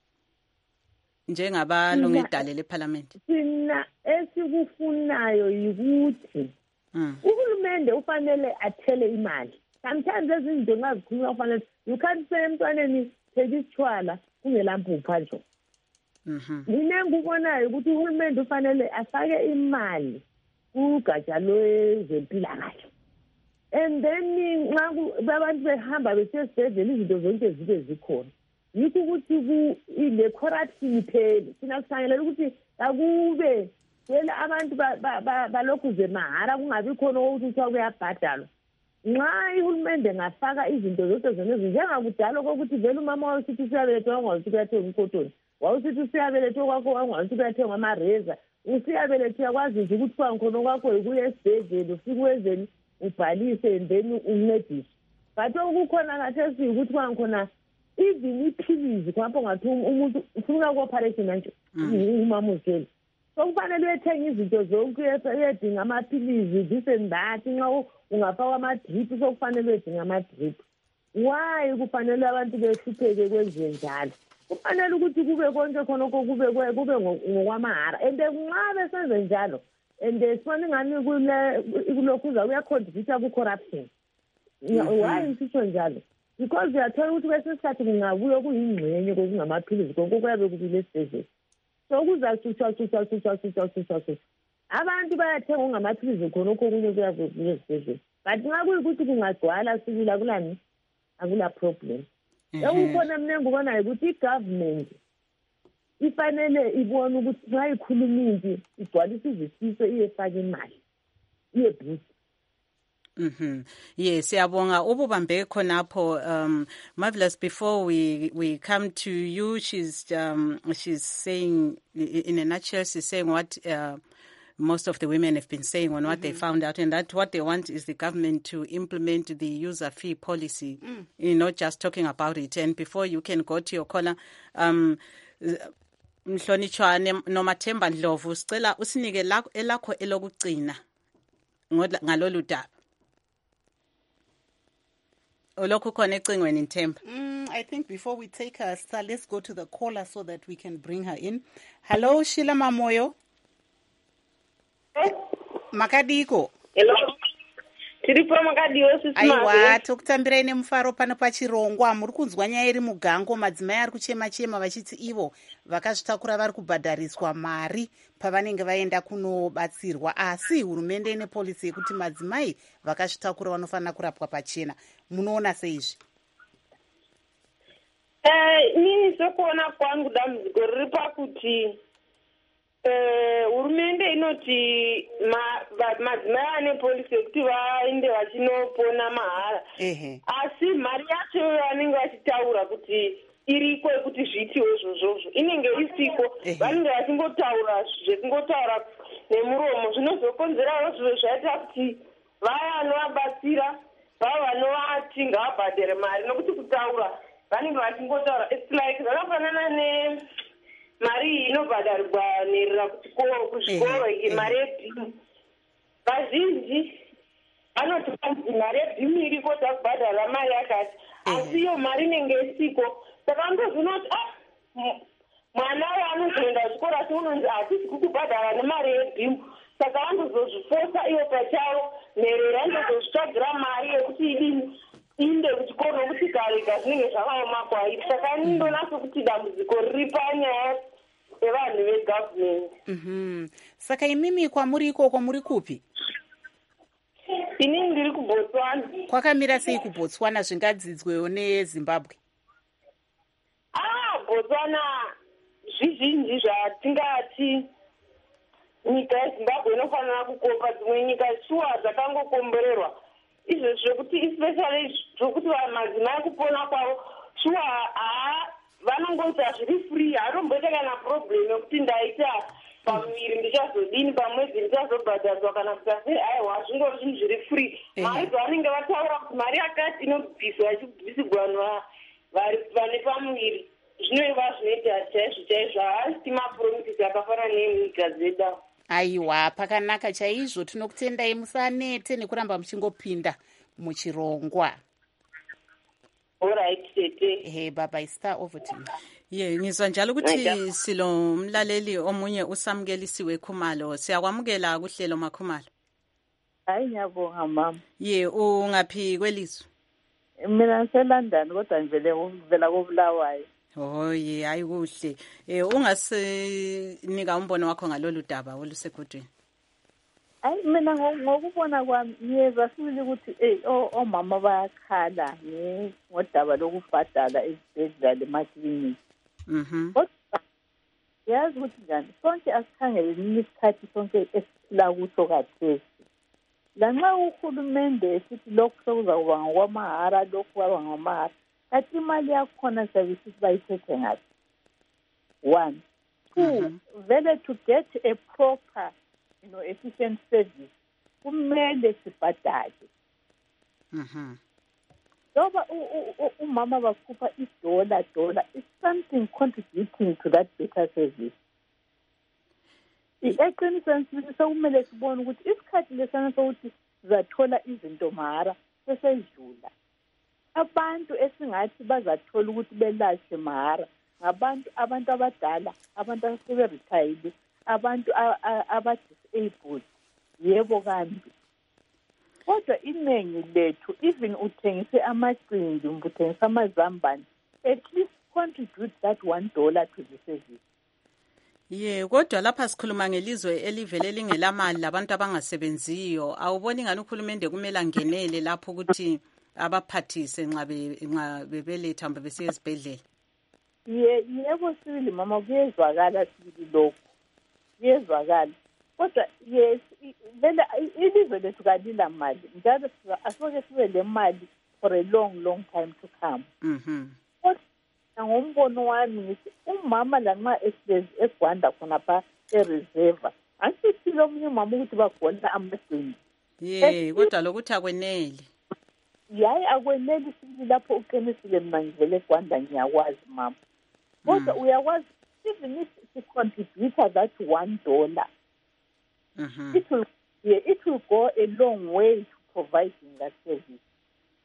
[SPEAKER 2] njengabalungu edale leParliament.
[SPEAKER 14] Sina esikufunayo yikuthi uhulumende ufanele athele imali. Sometimes ezinto ngazikhuluma ufanele you can't say emntwaneni take isithwala kungelampupha nje.
[SPEAKER 2] Mhm.
[SPEAKER 14] Mina ngikubonayo ukuthi uhulumende ufanele afake imali kugatsha lwezempilakahle. And then nxa abantu behamba besesibhedlela izinto zonke zibe zikhona. Yikho ukuthi ku ile corruption iphele. Sina kufanele ukuthi akube wena abantu balokhu zemahara kungabi khona ukuthi kuyabhadalwa. Nxa ihulumende ngafaka izinto zonke zonezi njengakudala ukuthi vele umama wawusithi siyabelethwa ngawusithi kuyathenga umkotoni wawusithi siyabelethwa kwakho wawusithi kuyathenga amareza usiyabelethwa kwazi nje ukuthi kwakhona kwakho ikuye esibhedlela ufike wezeni ubhalise and then uncedise. But okukhona ngathi ukuthi kwakhona even iphilizi kwapho ngathi umuntu ufuna uku-operation nje umama uzele. So kufanele uyethenga izinto zonke uyedinga amaphilizi this and that nxa ungafaka ama-drip sokufanele uyedinga ama-drip. Why kufanele abantu behlupheke kwenziwe njalo? Kufanele ukuthi kube konke khonokho kube kube ngokwamahara and nxa besenze njalo and sifana ngani kulokhu uza uyacontribute ku-corruption. Why isitsho njalo? Because uyathola ukuthi kwesinye isikhathi kungabuye kuyingxenye kokungamaphilizi konke kuyabe kubile esibhedlela. So kuzathutha abantu bayathenga ngamaphilizi khonokho kunye kuyabe kubile esibhedlela. But nxa kuyikuthi kungagcwala sibili akulani akula problem. Ekukhona mina ngibona ukuthi i-government ifanele ibone ukuthi nxa ikhuluma into igcwalisa izisiso iyefaka imali iyeboost.
[SPEAKER 2] Mm-hmm. Yes, siyabonga ububambe khonapho. Um, Marvelous, before we we come to you, she's um, she's saying in a nutshell, she's saying what uh, most of the women have been saying on what mm-hmm. they found out, and that what they want is the government to implement the user fee policy. Mm. You're not just talking about it. And before you can go to your caller, um, Mhlonitshwane Nomathemba Ndlovu, sicela usinike elakho elokugcina ngalolu daba.
[SPEAKER 1] Mm, I think before we take her, sir, let's go to the caller so that we can bring her in. Hello, Sheila Mamoyo. Makadiko.
[SPEAKER 15] Hello. tiri pamakadiwa sisi
[SPEAKER 1] aiwa tokutambirai nemufaro pano pachirongwa. Muri kunzwa nyaya iri mugango, madzimai ari kuchema chema vachiti ivo vakazvitakura vari kubhadhariswa mari pavanenge vaenda kunobatsirwa, asi hurumende ine polisi yekuti madzimai vakazvitakura vanofanira kurapwa pachena. Munoona seizvi?
[SPEAKER 15] Inini sokuona kwangu dambudziko riri pakuti hurumende inoti madzimai ane polisi yekuti vaende vachinopona mahara, asi mari yacho vanenge vachitaura kuti iriko yekuti zviitiwe izvozvozvo inenge isiko. Vanenge vachingotaura zvekungotaura nemuromo, zvinozokonzerawo zvimwe zvaita kuti vaya vanovabatsira vava vanovati ngavabhadhere mari nokuti kutaura vanenge vachingotaura. It's like zvakafanana ne mari inobhadharwa nerera kuchikoro kuzvikoro iki mari yebhimu. Vazhinji vanoti mari yebhimu iriko takubhadhara mari yakati, asi iyo mari inenge isiko. Saka ndozvinoti mwana waanozoenda kuchikoro asi unonzi hatisi kukubhadhara nemari yebhimu, saka vandozozvifosa ivo pachavo nerera ndozozvitsvagira mari yekuti idini inde kuchikoro nokuti karega zvinenge zvakaoma kwairi. Saka ndindonaso kuti dambudziko riri panyaya yevanhu vegavhumendi.
[SPEAKER 1] Saka imimi kwamuri ikoko muri kupi?
[SPEAKER 15] Inini ndiri kuBotswana.
[SPEAKER 1] Kwakamira sei kuBotswana zvingadzidzwewo neZimbabwe?
[SPEAKER 15] Ah, Botswana zvizhinji zvatingati nyika yeZimbabwe inofanira kukopa dzimwe nyika shuwa dzakangokomborerwa izvo zvekuti especially zvokuti madzimai kupona kwavo shuwa haa vanongoita zviri free, hatomboita kana problem yekuti ndaita pamuviri ndichazodini pamwedzi ndichazobhadhariswa kana kuti sei. Aiwa zvingori zvinhu zviri free. Mari dzavanenge vataura kuti mari yakati inobviswa ichibvisirwa vanhu vane pamuviri zvinova zvinoita chaizvo chaizvo, haasi mapromises akafanana nenyika dzedu.
[SPEAKER 1] Aiwa, pakanaka chaizvo. Tinokutendai, musanete nekuramba muchingopinda muchirongwa.
[SPEAKER 15] Alright, tete.
[SPEAKER 1] Hey, baba, star over to you.
[SPEAKER 2] Ye, ngizwa njalo ukuthi silo mlaleli omunye usamkelisiwe Khumalo. Siyakwamukela kuhlelo maKhumalo.
[SPEAKER 16] Hayi ngiyabonga mama.
[SPEAKER 2] Ye, ungaphi kwelizwe?
[SPEAKER 16] Mina ngiseLondon kodwa ngivele ngivela koBulawayo.
[SPEAKER 2] Oh ye, hayi kuhle. Eh ungasinika umbono wakho ngalolu daba olusegodweni?
[SPEAKER 16] Hayi mina ngokubona kwami ngiyeza sibili ukuthi eh omama bayakhala ngodaba lokubhadala ezibhedlela emaklinikhi.
[SPEAKER 2] Mhm.
[SPEAKER 16] Yazi ukuthi njani sonke asikhangele isikhathi sonke esiphila kuso kathesi. Lanxa uhulumende esithi lokhu sokuzakuba ngokwamahara lokhu kwaba ngamahara, kathi imali yakhona services bayithethe ngathi. One. Two, vele to get a proper, you know, efficient service, kumele sibhadale.
[SPEAKER 2] Mhm.
[SPEAKER 16] Ngoba umama bakhupha idola dola is something contributing to that better service. Eqinisweni sokumele sibone ukuthi isikhathi lesana sokuthi sizathola izinto mahara sesedlula. Abantu esingathi bazathola ukuthi belashe mahara ngabantu abantu abadala, abantu aseberetired, abantu aba-disabled. Yebo kambi. Kodwa iningi lethu even uthengise amaqindi, uthengise amazambane, at least contribute that one dollar to the service.
[SPEAKER 2] Ye, kodwa lapha sikhuluma ngelizwe elivele lingelamali labantu abangasebenziyo. Awuboni ngani uhulumende kumele angenele lapho ukuthi abaphathise nxa nxa bebeletha mbe besiya esibhedlela?
[SPEAKER 16] Ye, yebo sibili mama kuyezwakala sibili lokho. Kuyezwakala. Kodwa yes, vele ilizwe lethu kalila mali. Njalo asoke sibe le mali for a long long time to come.
[SPEAKER 2] Mhm.
[SPEAKER 16] Ngombono wami ngithi umama lanxa ehlezi eGwanda khona pha ereserve angithi lo munye umama ukuthi bagona amaqindi.
[SPEAKER 2] Ye, kodwa lokuthi akwenele.
[SPEAKER 16] Yayi akweneli sibili lapho uqinisile mina ngivele eGwanda ngiyakwazi mama. Kodwa uyakwazi even if she contribute that one dollar.
[SPEAKER 2] Mhm.
[SPEAKER 16] It will yeah, it will go a long way to providing that service.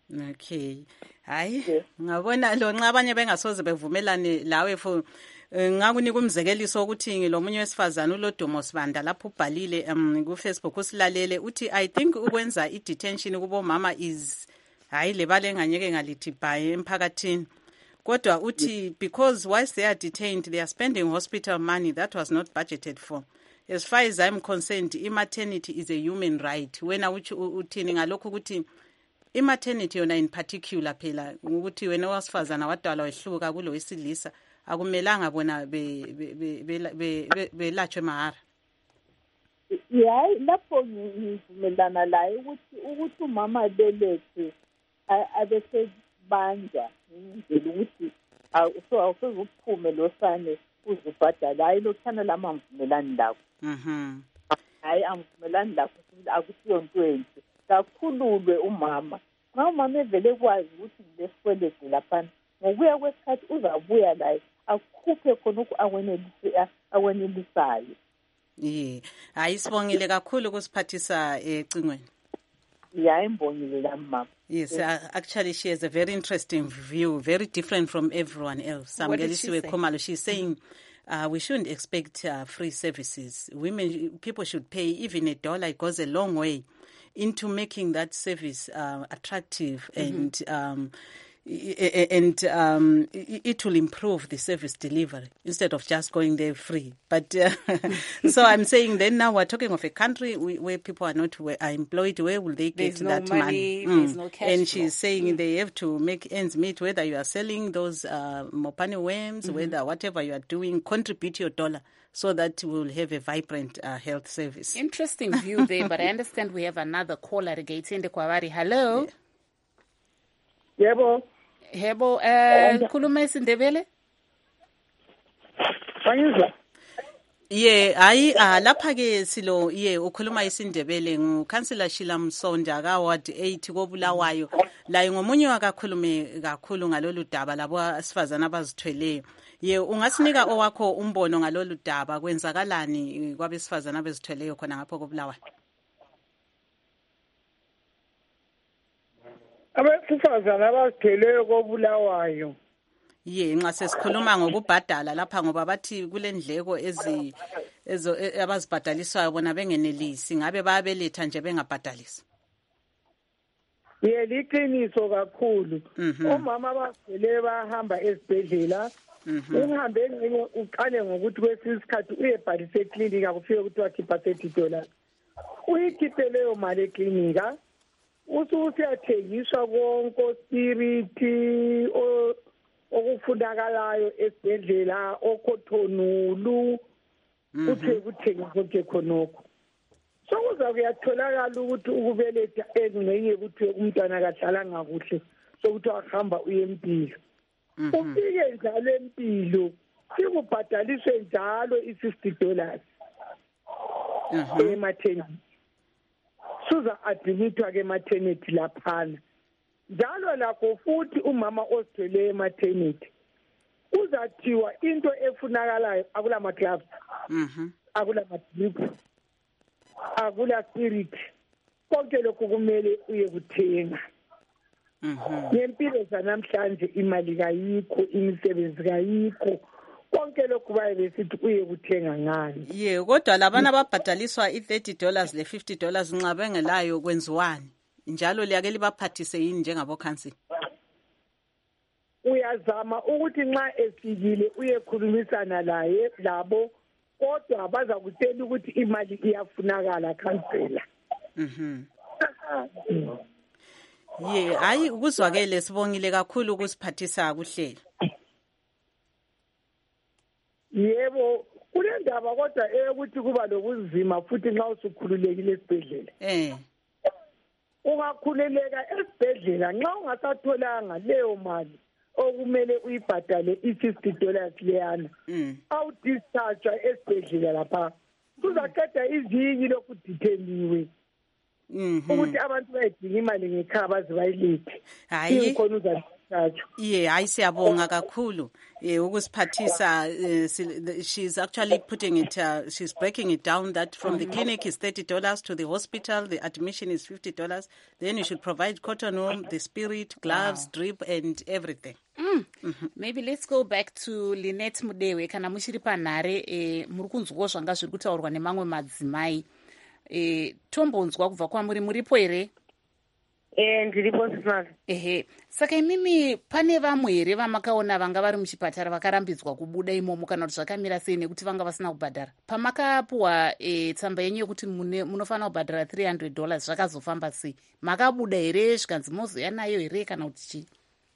[SPEAKER 2] Okay. Hayi, ngabona lo nxa abanye bengasoze bevumelane lawe for ngakunika umzekeliso ukuthi ngilomunye wesifazana uLodumo Sibanda lapho ubhalile um ku Facebook usilalele uthi I think ukwenza i detention kubo mama is hayi lebale nganyeke ngalithi bhaye emphakathini. Kodwa uthi because whilst they are detained they are spending hospital money that was not budgeted for. As far as I'm concerned, maternity is a human right. Wena uthini ngalokho ukuthi maternity yona in particular phela ukuthi wena wasifazana wadalwa wehluka kulo wesilisa akumelanga bona belatshwe mahara.
[SPEAKER 16] Hayi lapho ngivumelana laye ukuthi ukuthi umama belethe abesebanja ngizela ukuthi awusoze uphume losane uzubhadala hayi lokhana lama mvumelani lakho.
[SPEAKER 2] Mhm.
[SPEAKER 16] Hayi amvumelani lakho akusiyo into enhle. Kakhululwe umama. Nxa umama evele kwazi ukuthi ngilesikwelede lapha ngokuya kwesikhathi uzabuya la akhuphe khona ukwenelisa akwenelisayo.
[SPEAKER 2] Yeah. Hayi sibongile kakhulu kusiphathisa ecingweni.
[SPEAKER 16] Yeah, imbongile la mama.
[SPEAKER 2] Yes, uh, actually she has a very interesting view, very different from everyone else. Samgelisiwe Khumalo, she's saying uh, we shouldn't expect uh, free services. Women, people should pay even a dollar. It goes a long way into making that service uh, attractive mm-hmm. and um, and um, it will improve the service delivery instead of just going there free. But uh, so I'm saying then now we're talking of a country where people are not are employed. Where will they get
[SPEAKER 1] there's no
[SPEAKER 2] that
[SPEAKER 1] money?
[SPEAKER 2] money?
[SPEAKER 1] There's
[SPEAKER 2] Mm.
[SPEAKER 1] no cash
[SPEAKER 2] And
[SPEAKER 1] flow.
[SPEAKER 2] she's saying mm. they have to make ends meet, whether you are selling those uh, mopane worms, mm-hmm. whether whatever you are doing, contribute your dollar so that we will have a vibrant uh, health service.
[SPEAKER 1] Interesting view there, but I understand we have another caller, Gaitende Kwavari. Hello.
[SPEAKER 17] Yebo.
[SPEAKER 1] Hebo, eh khuluma isiNdebele?
[SPEAKER 17] Bayizwa.
[SPEAKER 2] Ye hayi ah lapha ke silo ye ukhuluma isiNdebele nguCouncillor Sheila Msonda ka Ward eight koBulawayo la ngomunye wakakhulume kakhulu ngalolu daba labo asifazana abazithweleyo. Ye ungasinika owakho umbono ngalolu daba kwenzakalani kwabesifazana abazithweleyo khona ngapho koBulawayo?
[SPEAKER 17] Abesifazana abazithweleyo koBulawayo.
[SPEAKER 2] Ye nxa sesikhuluma ngokubhadala lapha ngoba bathi kulendleko ezi ezo abazibhadaliswayo bona bengenelisi ngabe bayabeletha nje bengabhadalisi.
[SPEAKER 17] Ye liqiniso kakhulu. Omama abazithweleyo bahamba esibhedlela. Uhambe ngene uqale ngokuthi kwesisikhathi uyebhalise eklinika kufike ukuthi wakhipha thirty dollars. Uyikhiphe leyo mali eklinika. Usuyathengiswa konke spiriti okufunakalayo esibhedlela okhothonulu uthe kuthenga konke khonokho sokuza kuyatholakala ukuthi ukubeletha engcenye ukuthi umntwana akadlalanga kuhle sokuthi ahamba uye empilo ufike njalo empilo sikubhadaliswe njalo i-fifty dollars emathenini suza admithwa ke maternity laphana njalo lakho futhi umama ozithwele ematernity uzathiwa into efunakalayo akula ma gloves mhm akula ma drip akula spirit konke lokho kumele uye kuthenga mhm ngempilo zanamhlanje imali kayikho imisebenzi kayikho konke lokhu baye besithi uye kuthenga ngani.
[SPEAKER 2] Ye kodwa labana ababhadaliswa i-thirty dollars le-fifty dollars nxa bengelayo kwenziwani njalo liyake libaphathise yini njengabo council?
[SPEAKER 17] Uyazama ukuthi nxa efikile uyekhulumisana laye labo kodwa baza kutshela ukuthi imali iyafunakala council.
[SPEAKER 2] Mhm. Ye hayi ukuzwakele sibongile kakhulu ukusiphathisa kuhlelo.
[SPEAKER 17] Yebo kulendaba kodwa eyokuthi kuba lokuzima futhi nxa usukhululekile esibhedlela.
[SPEAKER 2] Eh.
[SPEAKER 17] Ungakhuleleka esibhedlela nxa ungasatholanga leyo mali okumele uyibhadale i-fifty dollars leyana.
[SPEAKER 2] Mm.
[SPEAKER 17] Awu discharge esibhedlela lapha. Kuzaqeda izinyi lokuditheniwe.
[SPEAKER 2] Mhm.
[SPEAKER 17] Ukuthi abantu bayidinga imali ngekhaya bazibayilethe.
[SPEAKER 2] Hayi. Yeah, hayi siyabonga kakhulu eh ukusiphathisa. She's actually putting it uh, she's breaking it down that from the clinic is thirty dollars, to the hospital the admission is fifty dollars. Then you should provide cotton wool, the spirit, gloves, wow. drip and everything.
[SPEAKER 1] Mm. Mm-hmm. Maybe let's go back to Lynette Mudewe. Kana muchiri panhare eh, muri kunzwawo zvanga zviri kutaurwa nemamwe madzimai. Eh, tombonzwa kubva kwamuri, muripo here?
[SPEAKER 10] Eh, ndiripo sisana.
[SPEAKER 1] Ehe. Saka imimi pane vamwe here vamakaona vanga vari muchipatara vakarambidzwa kubuda imomo kana kuti zvakamira sei nekuti vanga vasina kubhadhara? Pamakapuwa eh, tsamba yenyu yekuti munofanira kubhadhara three hundred dollars zvakazofamba sei? Makabuda here zvikanzi mozoya nayo here kana kuti chii?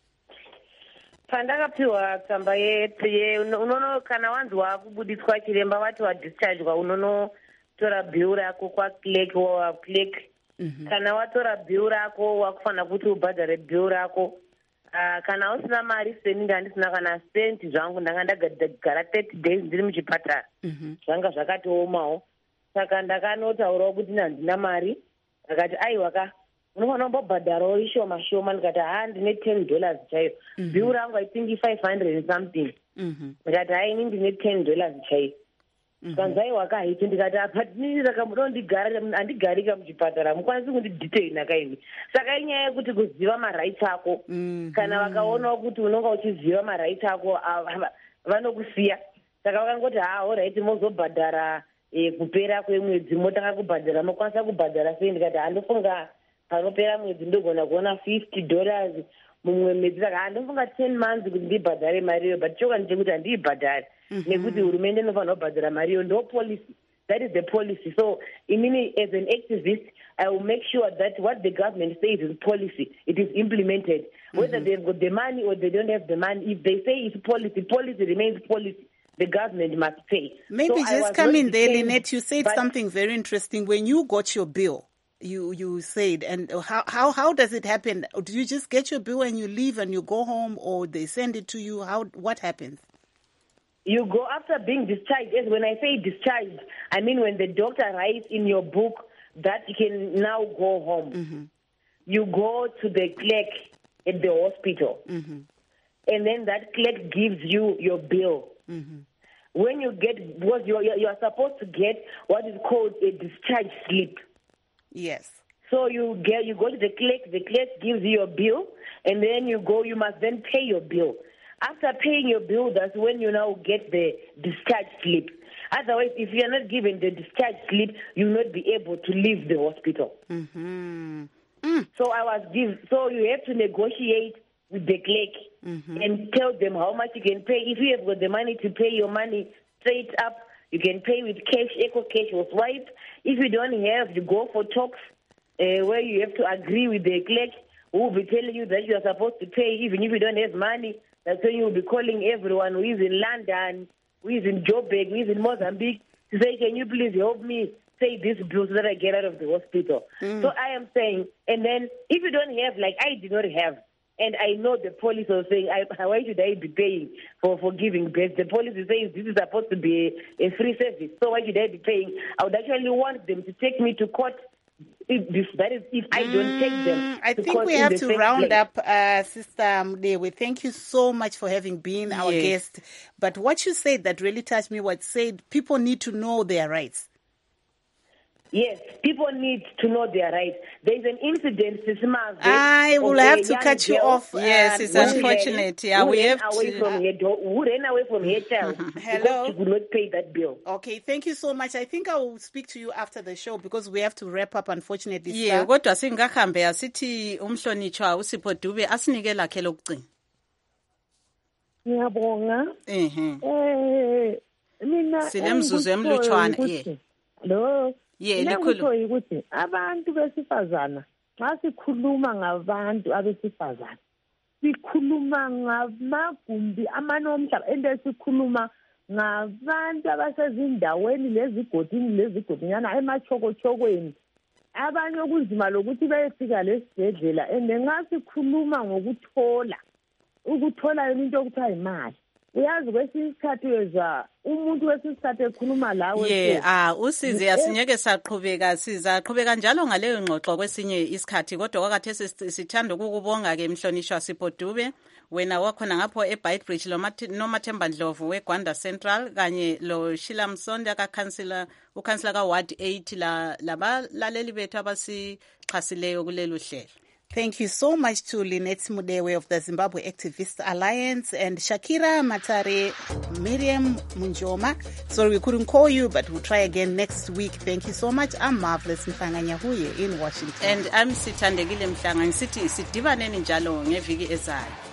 [SPEAKER 10] Pandakapiwa tsamba ye unono kana wanzwa kubudiswa chiremba vati wadischargwa unonotora bill rako kwaclerk wa clerk. Mm-hmm. Kana watora bill rako wakufana kuti ubhadhare bill rako. Uh, kana usina mari seni ndandisina kana cent zvangu ndanga ndagara thirty days ndiri muchipatara. Mm-hmm. Zvanga zvakatoomawo. Saka ndakanotaurawo kuti ndandina mari. Akati aiwa ka unofanira kumbobhadharawo ishoma shoma. Ndikati haa ndine ten dollars chaiyo. Mm-hmm. Bill rangu I think five hundred and something. Mm-hmm. Ndikati haa ini ndine ten dollars chaiyo. Kanzai wakaiti ndikati apatini saka munondigara andigarika muchipatara mukwanisi kundidetaina kaini. Saka inyaya yekuti kuziva marights ako. Mm-hmm. Kana vakaonawo kuti unonga uchiziva marights ako vanokusiya. Saka vakangoti haa alright mozobhadhara eh, kupera kwemwedzi motanga kubhadhara mokwanisa kubhadhara sei. Ndikati handofunga panopera mwedzi ndogona kuona fifty dollars mumwe mwedzi. Saka handofunga ten months kuti ndibhadhare mariyo but choka ndechekuti handiibhadhari. Mm-hmm. Nekuti hurumende inofanira kubhadhara mariyo ndo policy. That is the policy. So imini as an activist I will make sure that what the government says is policy, it is implemented. Mm-hmm. Whether they've got the money or they don't have the money, if they say it's policy, policy remains policy. The government must pay.
[SPEAKER 1] Maybe so just come in there, Lynette. You said something very interesting. When you got your bill, you you said, and how how how does it happen? Do you just get your bill and you leave and you go home, or they send it to you? How what happens?
[SPEAKER 10] You go after being discharged. Yes, when I say discharged, I mean when the doctor writes in your book that you can now go home. Mm-hmm. You go to the clerk at the hospital, mm-hmm. and then that clerk gives you your bill. Mm-hmm. When you get, because you you are supposed to get what is called a discharge slip.
[SPEAKER 1] Yes.
[SPEAKER 10] So you get you go to the clerk. The clerk gives you your bill, and then you go. You must then pay your bill. After paying your bill, that's when you now get the discharge slip. Otherwise, if you are not given the discharge slip, you will not be able to leave the hospital. Mm-hmm. Mm. So I was give. So you have to negotiate with the clerk mm-hmm. and tell them how much you can pay. If you have got the money to pay your money straight up, you can pay with cash, eco cash or swipe. If you don't have, you go for talks uh, where you have to agree with the clerk who will be telling you that you are supposed to pay even if you don't have money. That's when you will be calling everyone who is in London, who is in Joburg, who is in Mozambique to say, can you please help me pay this bill so that I get out of the hospital? Mm. So I am saying, and then if you don't have, like I did not have, and I know the police are saying, I, why should I be paying for, for giving birth? The police is saying this is supposed to be a, a free service. So why should I be paying? I would actually want them to take me to court. If this, that is, if I don't take them.
[SPEAKER 1] I
[SPEAKER 10] to
[SPEAKER 1] think
[SPEAKER 10] court
[SPEAKER 1] we have to round
[SPEAKER 10] place.
[SPEAKER 1] up, uh, Sister Mudewe. Thank you so much for having been our
[SPEAKER 10] Yes.
[SPEAKER 1] guest. But what you said that really touched me was said people need to know their rights.
[SPEAKER 10] Yes, people need to know their rights. There is an incident, Sisima.
[SPEAKER 1] I will have to cut you off.
[SPEAKER 2] Yes, it's unfortunate. Yeah, we have
[SPEAKER 10] away
[SPEAKER 2] to.
[SPEAKER 10] From her do- who ran away from her child
[SPEAKER 1] Hello?
[SPEAKER 10] because she could not pay that bill.
[SPEAKER 1] Okay, thank you so much. I think I will speak to you after the show because we have to wrap up, unfortunately.
[SPEAKER 2] Yeah,
[SPEAKER 1] sir.
[SPEAKER 2] kodwa singahambe asithi umhlonitshwa uSipho Dube asinike lakhe lokugcina.
[SPEAKER 14] Ngiyabonga.
[SPEAKER 2] Ehe.
[SPEAKER 14] Eh mina
[SPEAKER 2] Silemzuzu
[SPEAKER 14] engikutshoyo
[SPEAKER 2] emlutshwana,
[SPEAKER 14] ukuthi-
[SPEAKER 2] yeah.
[SPEAKER 14] Lo.
[SPEAKER 2] Yeah,
[SPEAKER 14] mina
[SPEAKER 2] likhulu.
[SPEAKER 14] engikutshoyo ukuthi abantu besifazana xa sikhuluma ngabantu abesifazana sikhuluma ngamagumbi amanomhlaba ende sikhuluma ngabantu abasezindaweni lezigodini lezigodinyana emachokotshokweni abanye okunzima lokuthi bayefika lesibhedlela ende nxa sikhuluma ngokuthola ukuthola yona into okuthiwa yimali uyazi kwesinye isikhathi wezwa umuntu kwesinye isikhathi ekhuluma lawe
[SPEAKER 2] ye ah usizi asingeke saqhubeka sizaqhubeka njalo ngaleyo ngxoxo kwesinye isikhathi kodwa kwakathe sithanda ukukubonga ke Mhlonishwa Sipho Dube wena wakhona ngapho eBaitbridge noMathemba Ndlovu weGwanda Central kanye lo Sheila Msonda ka councillor ukansila ka Ward eight la labalaleli bethu abasixhasileyo kulelo hlelo.
[SPEAKER 1] Thank you so much to Lynette Mudewe of the Zimbabwe Activist Alliance and Shakira Matare, Miriam Munjoma. Sorry we couldn't call you, but we'll try again next week. Thank you so much. I'm Marvelous Mfanganyahuye in Washington.
[SPEAKER 2] And I'm Sithandekile Mhlanga. Ngithi sidibane njalo ngeviki ezayo.